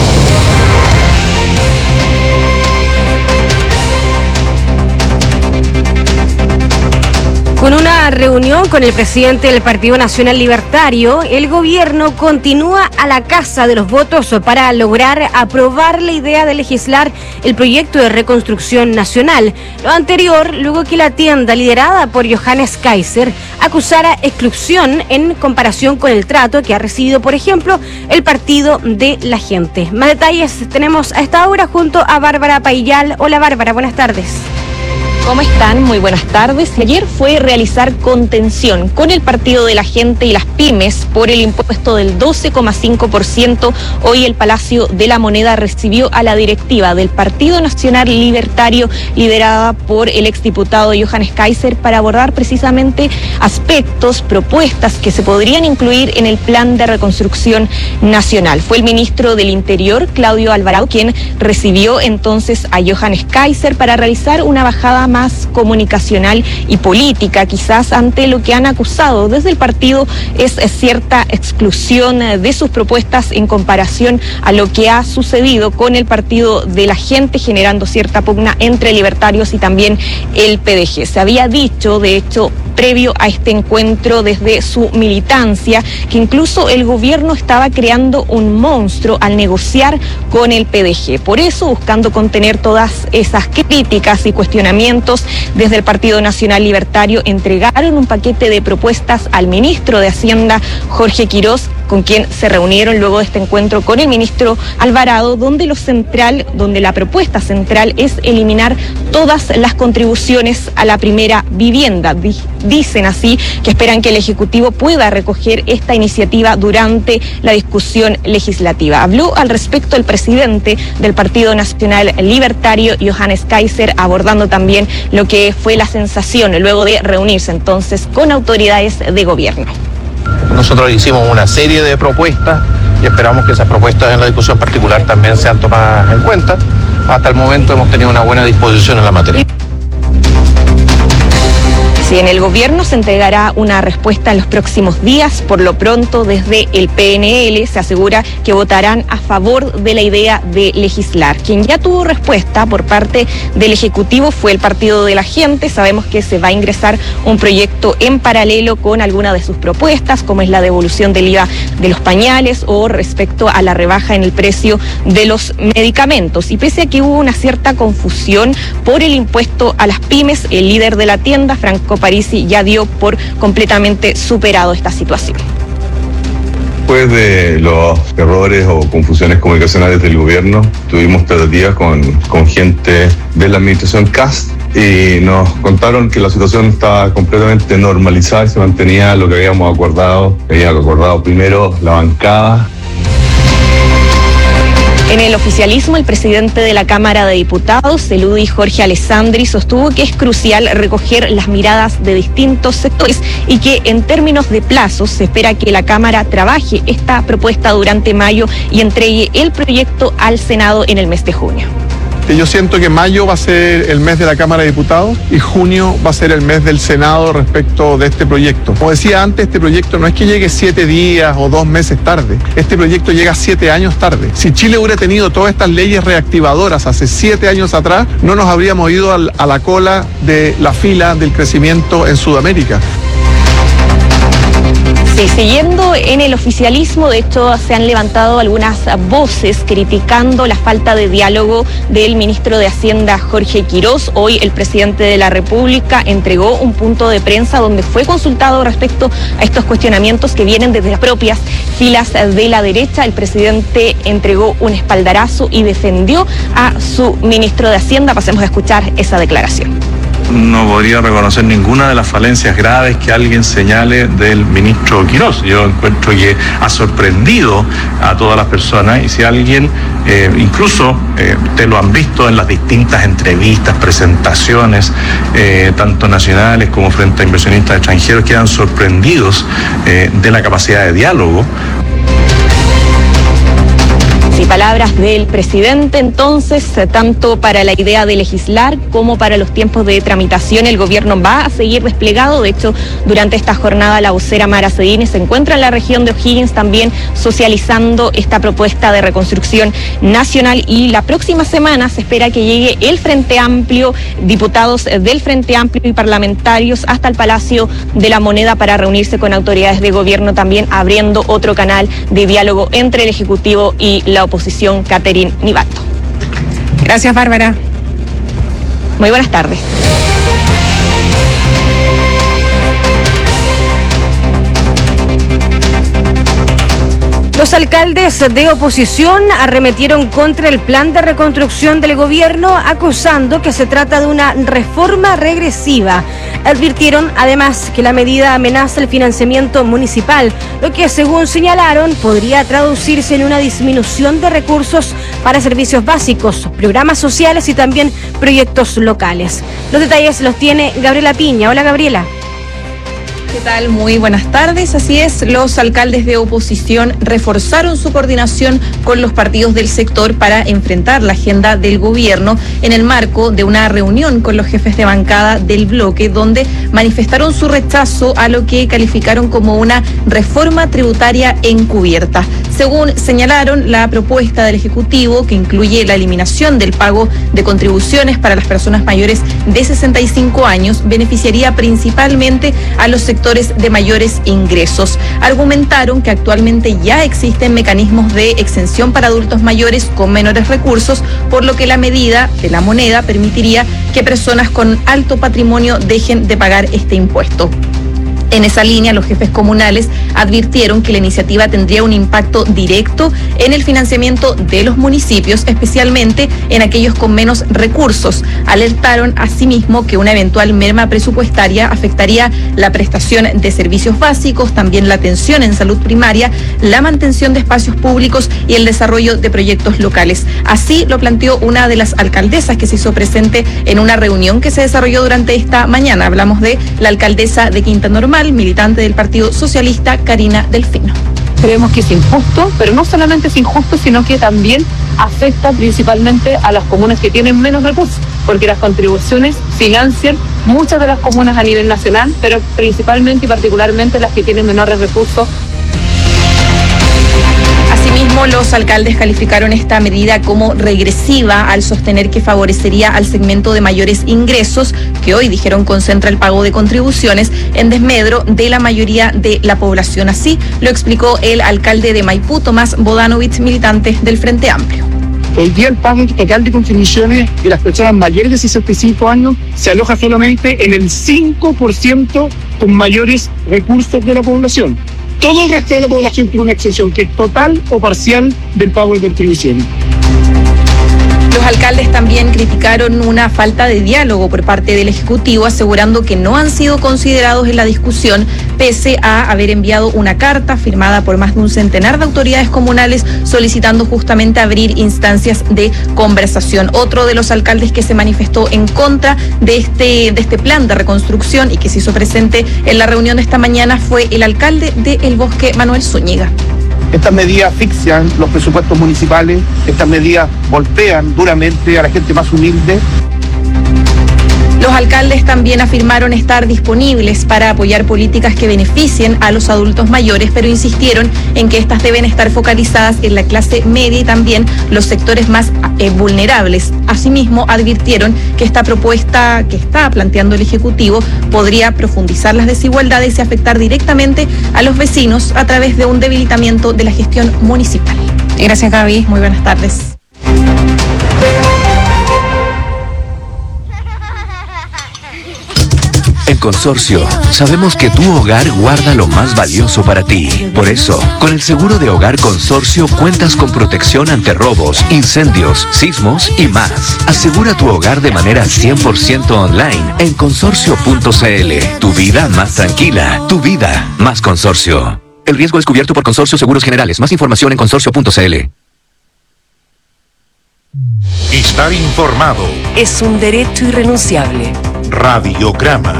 Con una reunión con el presidente del Partido Nacional Libertario, el gobierno continúa a la caza de los votos para lograr aprobar la idea de legislar el proyecto de reconstrucción nacional. Lo anterior, luego que la tienda liderada por Johannes Kaiser acusara exclusión en comparación con el trato que ha recibido, por ejemplo, el Partido de la Gente. Más detalles tenemos a esta hora junto a Bárbara Paillal. Hola Bárbara, buenas tardes. ¿Cómo están? Muy buenas tardes. Ayer fue realizar contención con el Partido de la Gente y las pymes por el impuesto del 12,5%. Hoy el Palacio de la Moneda recibió a la directiva del Partido Nacional Libertario, liderada por el exdiputado Johannes Kaiser, para abordar precisamente aspectos, propuestas que se podrían incluir en el plan de reconstrucción nacional. Fue el ministro del Interior, Claudio Alvarado, quien recibió entonces a Johannes Kaiser para realizar una bajada más comunicacional y política, quizás ante lo que han acusado desde el partido es cierta exclusión de sus propuestas en comparación a lo que ha sucedido con el Partido de la Gente, generando cierta pugna entre libertarios y también el PDG. Se había dicho, de hecho, previo a este encuentro desde su militancia, que incluso el gobierno estaba creando un monstruo al negociar con el PDG. Por eso, buscando contener todas esas críticas y cuestionamientos, desde el Partido Nacional Libertario entregaron un paquete de propuestas al ministro de Hacienda, Jorge Quirós, con quien se reunieron luego de este encuentro con el ministro Alvarado, donde la propuesta central es eliminar todas las contribuciones a la primera vivienda. Dicen así que esperan que el Ejecutivo pueda recoger esta iniciativa durante la discusión legislativa. Habló al respecto el presidente del Partido Nacional Libertario, Johannes Kaiser, abordando también lo que fue la sensación luego de reunirse entonces con autoridades de gobierno. Nosotros hicimos una serie de propuestas y esperamos que esas propuestas en la discusión particular también sean tomadas en cuenta. Hasta el momento hemos tenido una buena disposición en la materia. Sí, en el gobierno se entregará una respuesta en los próximos días. Por lo pronto, desde el PNL se asegura que votarán a favor de la idea de legislar. Quien ya tuvo respuesta por parte del Ejecutivo fue el Partido de la Gente. Sabemos que se va a ingresar un proyecto en paralelo con alguna de sus propuestas, como es la devolución del IVA de los pañales o respecto a la rebaja en el precio de los medicamentos. Y pese a que hubo una cierta confusión por el impuesto a las pymes, el líder de la tienda, Franco Parisi, ya dio por completamente superado esta situación. Después de los errores o confusiones comunicacionales del gobierno, tuvimos tratativas con gente de la administración Kast y nos contaron que la situación estaba completamente normalizada y se mantenía lo que habíamos acordado. Habíamos acordado primero la bancada. En el oficialismo, el presidente de la Cámara de Diputados, Eludi Jorge Alessandri, sostuvo que es crucial recoger las miradas de distintos sectores y que en términos de plazos se espera que la Cámara trabaje esta propuesta durante mayo y entregue el proyecto al Senado en el mes de junio. Yo siento que mayo va a ser el mes de la Cámara de Diputados y junio va a ser el mes del Senado respecto de este proyecto. Como decía antes, este proyecto no es que llegue 7 días o 2 meses tarde. Este proyecto llega 7 años tarde. Si Chile hubiera tenido todas estas leyes reactivadoras hace 7 años atrás, no nos habríamos ido a la cola de la fila del crecimiento en Sudamérica. Sí, siguiendo en el oficialismo, de hecho se han levantado algunas voces criticando la falta de diálogo del ministro de Hacienda, Jorge Quirós. Hoy el presidente de la República entregó un punto de prensa donde fue consultado respecto a estos cuestionamientos que vienen desde las propias filas de la derecha. El presidente entregó un espaldarazo y defendió a su ministro de Hacienda. Pasemos a escuchar esa declaración. No podría reconocer ninguna de las falencias graves que alguien señale del ministro Quirós. Yo encuentro que ha sorprendido a todas las personas y si alguien, incluso ustedes lo han visto en las distintas entrevistas, presentaciones, tanto nacionales como frente a inversionistas extranjeros, quedan sorprendidos de la capacidad de diálogo. Sí, palabras del presidente, entonces, tanto para la idea de legislar como para los tiempos de tramitación, el gobierno va a seguir desplegado. De hecho, durante esta jornada, la vocera Mara Cedini se encuentra en la región de O'Higgins también socializando esta propuesta de reconstrucción nacional y la próxima semana se espera que llegue el Frente Amplio, diputados del Frente Amplio y parlamentarios hasta el Palacio de la Moneda para reunirse con autoridades de gobierno, también abriendo otro canal de diálogo entre el Ejecutivo y la oposición. Catherine Nivato. Gracias, Bárbara. Muy buenas tardes. Los alcaldes de oposición arremetieron contra el plan de reconstrucción del gobierno, acusando que se trata de una reforma regresiva. Advirtieron además que la medida amenaza el financiamiento municipal, lo que, según señalaron, podría traducirse en una disminución de recursos para servicios básicos, programas sociales y también proyectos locales. Los detalles los tiene Gabriela Piña. Hola, Gabriela. ¿Qué tal? Muy buenas tardes. Así es, los alcaldes de oposición reforzaron su coordinación con los partidos del sector para enfrentar la agenda del gobierno en el marco de una reunión con los jefes de bancada del bloque, donde manifestaron su rechazo a lo que calificaron como una reforma tributaria encubierta. Según señalaron, la propuesta del Ejecutivo, que incluye la eliminación del pago de contribuciones para las personas mayores de 65 años, beneficiaría principalmente a los sectores de mayores ingresos. Argumentaron que actualmente ya existen mecanismos de exención para adultos mayores con menores recursos, por lo que la medida de la moneda permitiría que personas con alto patrimonio dejen de pagar este impuesto. En esa línea, los jefes comunales advirtieron que la iniciativa tendría un impacto directo en el financiamiento de los municipios, especialmente en aquellos con menos recursos. Alertaron asimismo que una eventual merma presupuestaria afectaría la prestación de servicios básicos, también la atención en salud primaria, la mantención de espacios públicos y el desarrollo de proyectos locales. Así lo planteó una de las alcaldesas que se hizo presente en una reunión que se desarrolló durante esta mañana. Hablamos de la alcaldesa de Quinta Normal, militante del Partido Socialista, Karina Delfino. Creemos que es injusto, pero no solamente es injusto, sino que también afecta principalmente a las comunas que tienen menos recursos, porque las contribuciones financian muchas de las comunas a nivel nacional, pero principalmente y particularmente las que tienen menores recursos. Asimismo, los alcaldes calificaron esta medida como regresiva al sostener que favorecería al segmento de mayores ingresos, que hoy dijeron concentra el pago de contribuciones en desmedro de la mayoría de la población. Así lo explicó el alcalde de Maipú, Tomás Bodanovich, militante del Frente Amplio. Hoy día el pago total de contribuciones de las personas mayores de 65 años se aloja solamente en el 5% con mayores recursos de la población. Todo el resto de la población tiene una exención que es total o parcial del pago de contribuciones. Los alcaldes también criticaron una falta de diálogo por parte del Ejecutivo, asegurando que no han sido considerados en la discusión, pese a haber enviado una carta firmada por más de un centenar de autoridades comunales solicitando justamente abrir instancias de conversación. Otro de los alcaldes que se manifestó en contra de este plan de reconstrucción y que se hizo presente en la reunión de esta mañana fue el alcalde de El Bosque, Manuel Zúñiga. Estas medidas asfixian los presupuestos municipales, estas medidas golpean duramente a la gente más humilde. Los alcaldes también afirmaron estar disponibles para apoyar políticas que beneficien a los adultos mayores, pero insistieron en que estas deben estar focalizadas en la clase media y también los sectores más vulnerables. Asimismo, advirtieron que esta propuesta que está planteando el Ejecutivo podría profundizar las desigualdades y afectar directamente a los vecinos a través de un debilitamiento de la gestión municipal. Gracias, Gaby. Muy buenas tardes. En Consorcio, sabemos que tu hogar guarda lo más valioso para ti. Por eso, con el seguro de hogar Consorcio cuentas con protección ante robos, incendios, sismos y más. Asegura tu hogar de manera 100% online en consorcio.cl. Tu vida más tranquila, tu vida más Consorcio. El riesgo es cubierto por Consorcio Seguros Generales. Más información en consorcio.cl. Estar informado. Es un derecho irrenunciable. Radiograma.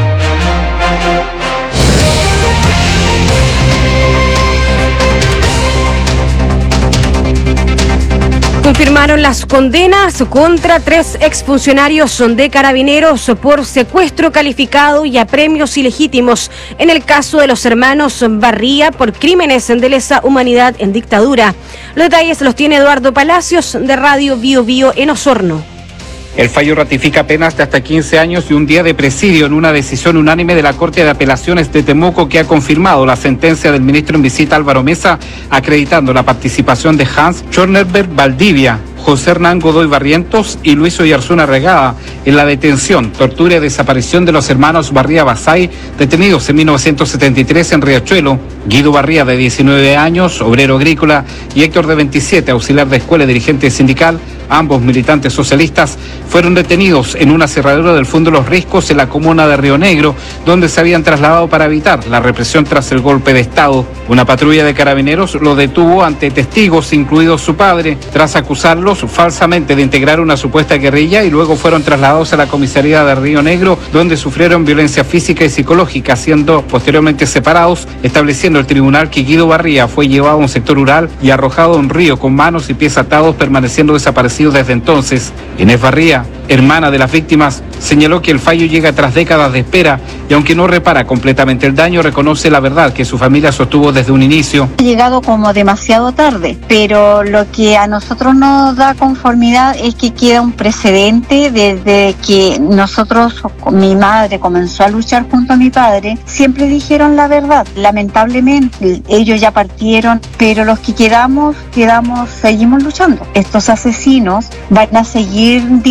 Confirmaron las condenas contra 3 exfuncionarios de Carabineros por secuestro calificado y apremios ilegítimos en el caso de los hermanos Barría por crímenes de lesa humanidad en dictadura. Los detalles los tiene Eduardo Palacios de Radio Bio Bio en Osorno. El fallo ratifica penas de hasta 15 años y un día de presidio en una decisión unánime de la Corte de Apelaciones de Temuco, que ha confirmado la sentencia del ministro en visita Álvaro Mesa, acreditando la participación de Hans Schornerberg Valdivia, José Hernán Godoy Barrientos y Luis Oyarzuna Regada en la detención, tortura y desaparición de los hermanos Barría Basay, detenidos en 1973 en Riachuelo. Guido Barría, de 19 años, obrero agrícola, y Héctor, de 27, auxiliar de escuela y dirigente sindical, ambos militantes socialistas, fueron detenidos en un aserradero del Fondo Los Riscos en la comuna de Río Negro, donde se habían trasladado para evitar la represión tras el golpe de Estado. Una patrulla de carabineros lo detuvo ante testigos, incluido su padre, tras acusarlos falsamente de integrar una supuesta guerrilla, y luego fueron trasladados a la comisaría de Río Negro, donde sufrieron violencia física y psicológica, siendo posteriormente separados, estableciendo el tribunal que Guido Barría fue llevado a un sector rural y arrojado a un río con manos y pies atados, permaneciendo desaparecido desde entonces. Inés Barría, hermana de las víctimas, señaló que el fallo llega tras décadas de espera y, aunque no repara completamente el daño, reconoce la verdad que su familia sostuvo desde un inicio. Ha llegado como demasiado tarde, pero lo que a nosotros nos da conformidad es que queda un precedente desde que nosotros, mi madre comenzó a luchar junto a mi padre, siempre dijeron la verdad. Lamentablemente ellos ya partieron, pero los que quedamos, seguimos luchando. Estos asesinos van a seguir dilatando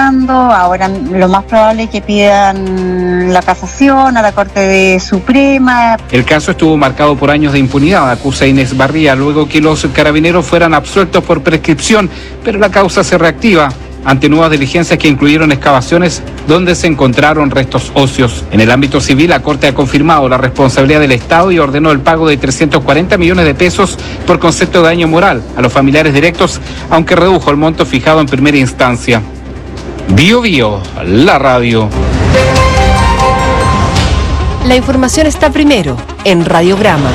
apelando, ahora lo más probable es que pidan la casación a la Corte Suprema. El caso estuvo marcado por años de impunidad, acusa Inés Barría, luego que los carabineros fueran absueltos por prescripción, pero la causa se reactiva ante nuevas diligencias que incluyeron excavaciones donde se encontraron restos óseos. En el ámbito civil, la Corte ha confirmado la responsabilidad del Estado y ordenó el pago de 340 millones de pesos por concepto de daño moral a los familiares directos, aunque redujo el monto fijado en primera instancia. Bio Bio, la radio. La información está primero en Radiograma.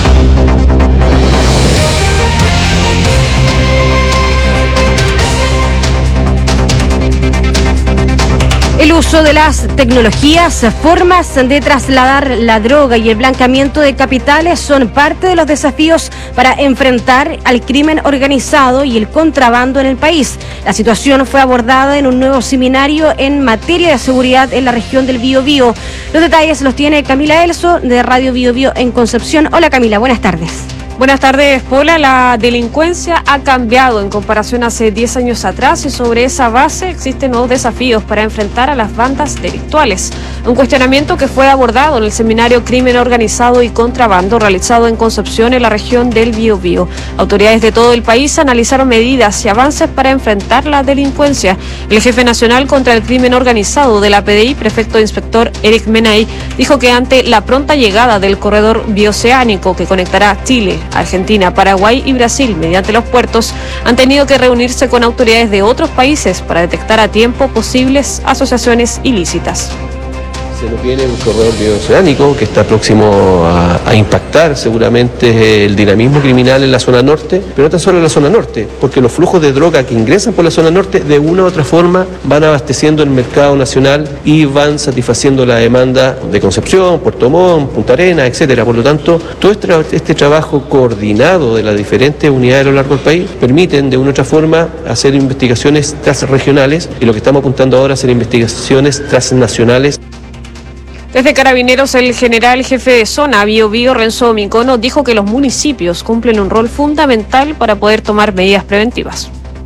El uso de las tecnologías, formas de trasladar la droga y el blanqueamiento de capitales son parte de los desafíos para enfrentar al crimen organizado y el contrabando en el país. La situación fue abordada en un nuevo seminario en materia de seguridad en la región del Biobío. Los detalles los tiene Camila Elso de Radio Biobío en Concepción. Hola Camila, buenas tardes. Buenas tardes, Paula. La delincuencia ha cambiado en comparación a hace 10 años atrás y sobre esa base existen nuevos desafíos para enfrentar a las bandas delictuales. Un cuestionamiento que fue abordado en el seminario Crimen Organizado y Contrabando realizado en Concepción en la región del Biobío. Autoridades de todo el país analizaron medidas y avances para enfrentar la delincuencia. El jefe nacional contra el crimen organizado de la PDI, prefecto inspector Eric Menay, dijo que ante la pronta llegada del corredor bioceánico que conectará Chile, Argentina, Paraguay y Brasil mediante los puertos, han tenido que reunirse con autoridades de otros países para detectar a tiempo posibles asociaciones ilícitas. Se nos viene un corredor bioceánico que está próximo a impactar seguramente el dinamismo criminal en la zona norte, pero no tan solo en la zona norte, porque los flujos de droga que ingresan por la zona norte de una u otra forma van abasteciendo el mercado nacional y van satisfaciendo la demanda de Concepción, Puerto Montt, Punta Arenas, etcétera. Por lo tanto, todo este trabajo coordinado de las diferentes unidades a lo largo del país permiten de una u otra forma hacer investigaciones transregionales y lo que estamos apuntando ahora a hacer investigaciones transnacionales. Desde Carabineros, el general jefe de zona Biobío, Renzo Micono, dijo que los municipios cumplen un rol fundamental para poder tomar medidas preventivas.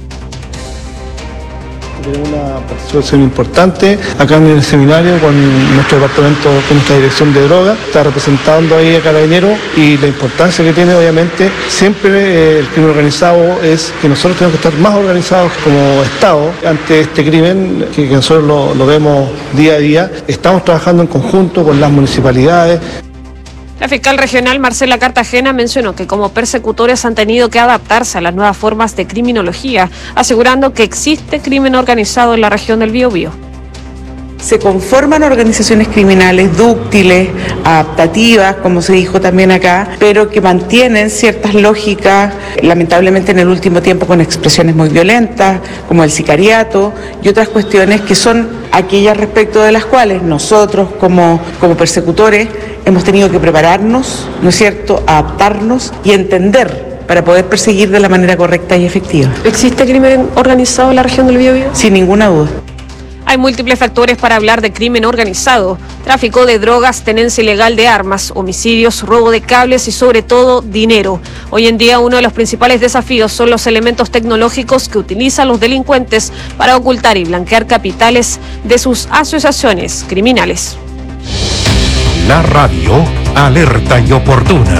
Tenemos una participación importante acá en el seminario con nuestro departamento, con nuestra dirección de droga, está representando ahí a Carabineros y la importancia que tiene obviamente siempre el crimen organizado es que nosotros tenemos que estar más organizados como Estado ante este crimen que nosotros lo vemos día a día. Estamos trabajando en conjunto con las municipalidades. La fiscal regional Marcela Cartagena mencionó que como persecutores han tenido que adaptarse a las nuevas formas de criminología, asegurando que existe crimen organizado en la región del Biobío. Se conforman organizaciones criminales dúctiles, adaptativas, como se dijo también acá, pero que mantienen ciertas lógicas, lamentablemente en el último tiempo con expresiones muy violentas, como el sicariato y otras cuestiones que son aquellas respecto de las cuales nosotros como persecutores hemos tenido que prepararnos, ¿no es cierto?, adaptarnos y entender para poder perseguir de la manera correcta y efectiva. ¿Existe crimen organizado en la región del Biobío? Sin ninguna duda. Hay múltiples factores para hablar de crimen organizado: tráfico de drogas, tenencia ilegal de armas, homicidios, robo de cables y sobre todo dinero. Hoy en día uno de los principales desafíos son los elementos tecnológicos que utilizan los delincuentes para ocultar y blanquear capitales de sus asociaciones criminales. La radio, alerta y oportuna.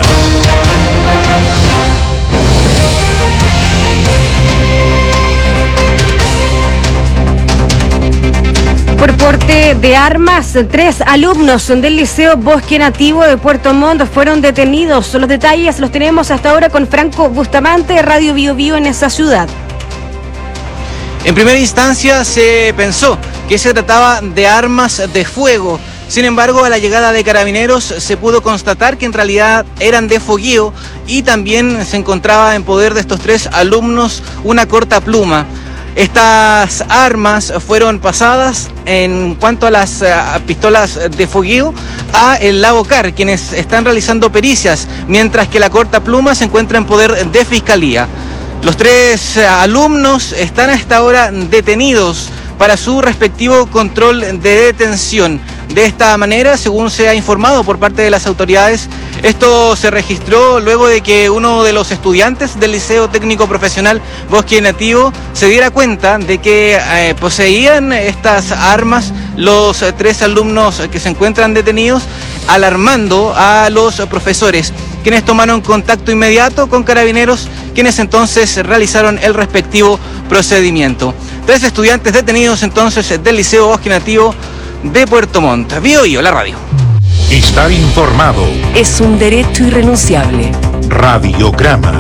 Por porte de armas, 3 alumnos del Liceo Bosque Nativo de Puerto Montt fueron detenidos. Los detalles los tenemos hasta ahora con Franco Bustamante de Radio Biobío en esa ciudad. En primera instancia se pensó que se trataba de armas de fuego. Sin embargo, a la llegada de Carabineros se pudo constatar que en realidad eran de fogueo y también se encontraba en poder de estos 3 alumnos una corta pluma. Estas armas fueron pasadas en cuanto a las pistolas de fogueo a el Labocar, quienes están realizando pericias, mientras que la corta pluma se encuentra en poder de Fiscalía. Los 3 alumnos están a esta hora detenidos para su respectivo control de detención. De esta manera, según se ha informado por parte de las autoridades, Esto se registró luego de que uno de los estudiantes del Liceo Técnico Profesional Bosque Nativo se diera cuenta de que poseían estas armas los 3 alumnos que se encuentran detenidos, alarmando a los profesores, quienes tomaron contacto inmediato con Carabineros, quienes entonces realizaron el respectivo procedimiento. 3 estudiantes detenidos entonces del Liceo Bosque Nativo de Puerto Montt. Bio, la radio. Estar informado es un derecho irrenunciable. Radiograma.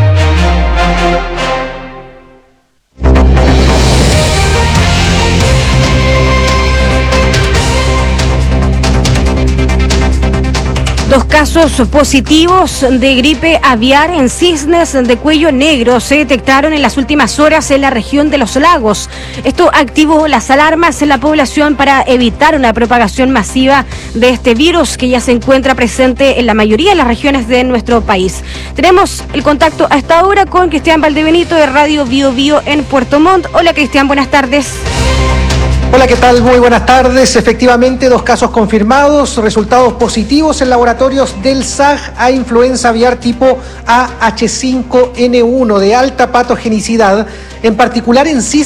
Dos casos positivos de gripe aviar en cisnes de cuello negro se detectaron en las últimas horas en la región de Los Lagos. Esto activó las alarmas en la población para evitar una propagación masiva de este virus que ya se encuentra presente en la mayoría de las regiones de nuestro país. Tenemos el contacto a esta hora con Cristian Valdebenito de Radio Bio Bio en Puerto Montt. Hola Cristian, buenas tardes. Hola, ¿qué tal? Muy buenas tardes. Efectivamente, 2 casos confirmados, resultados positivos en laboratorios del SAG a influenza aviar tipo AH5N1 de alta patogenicidad, en particular en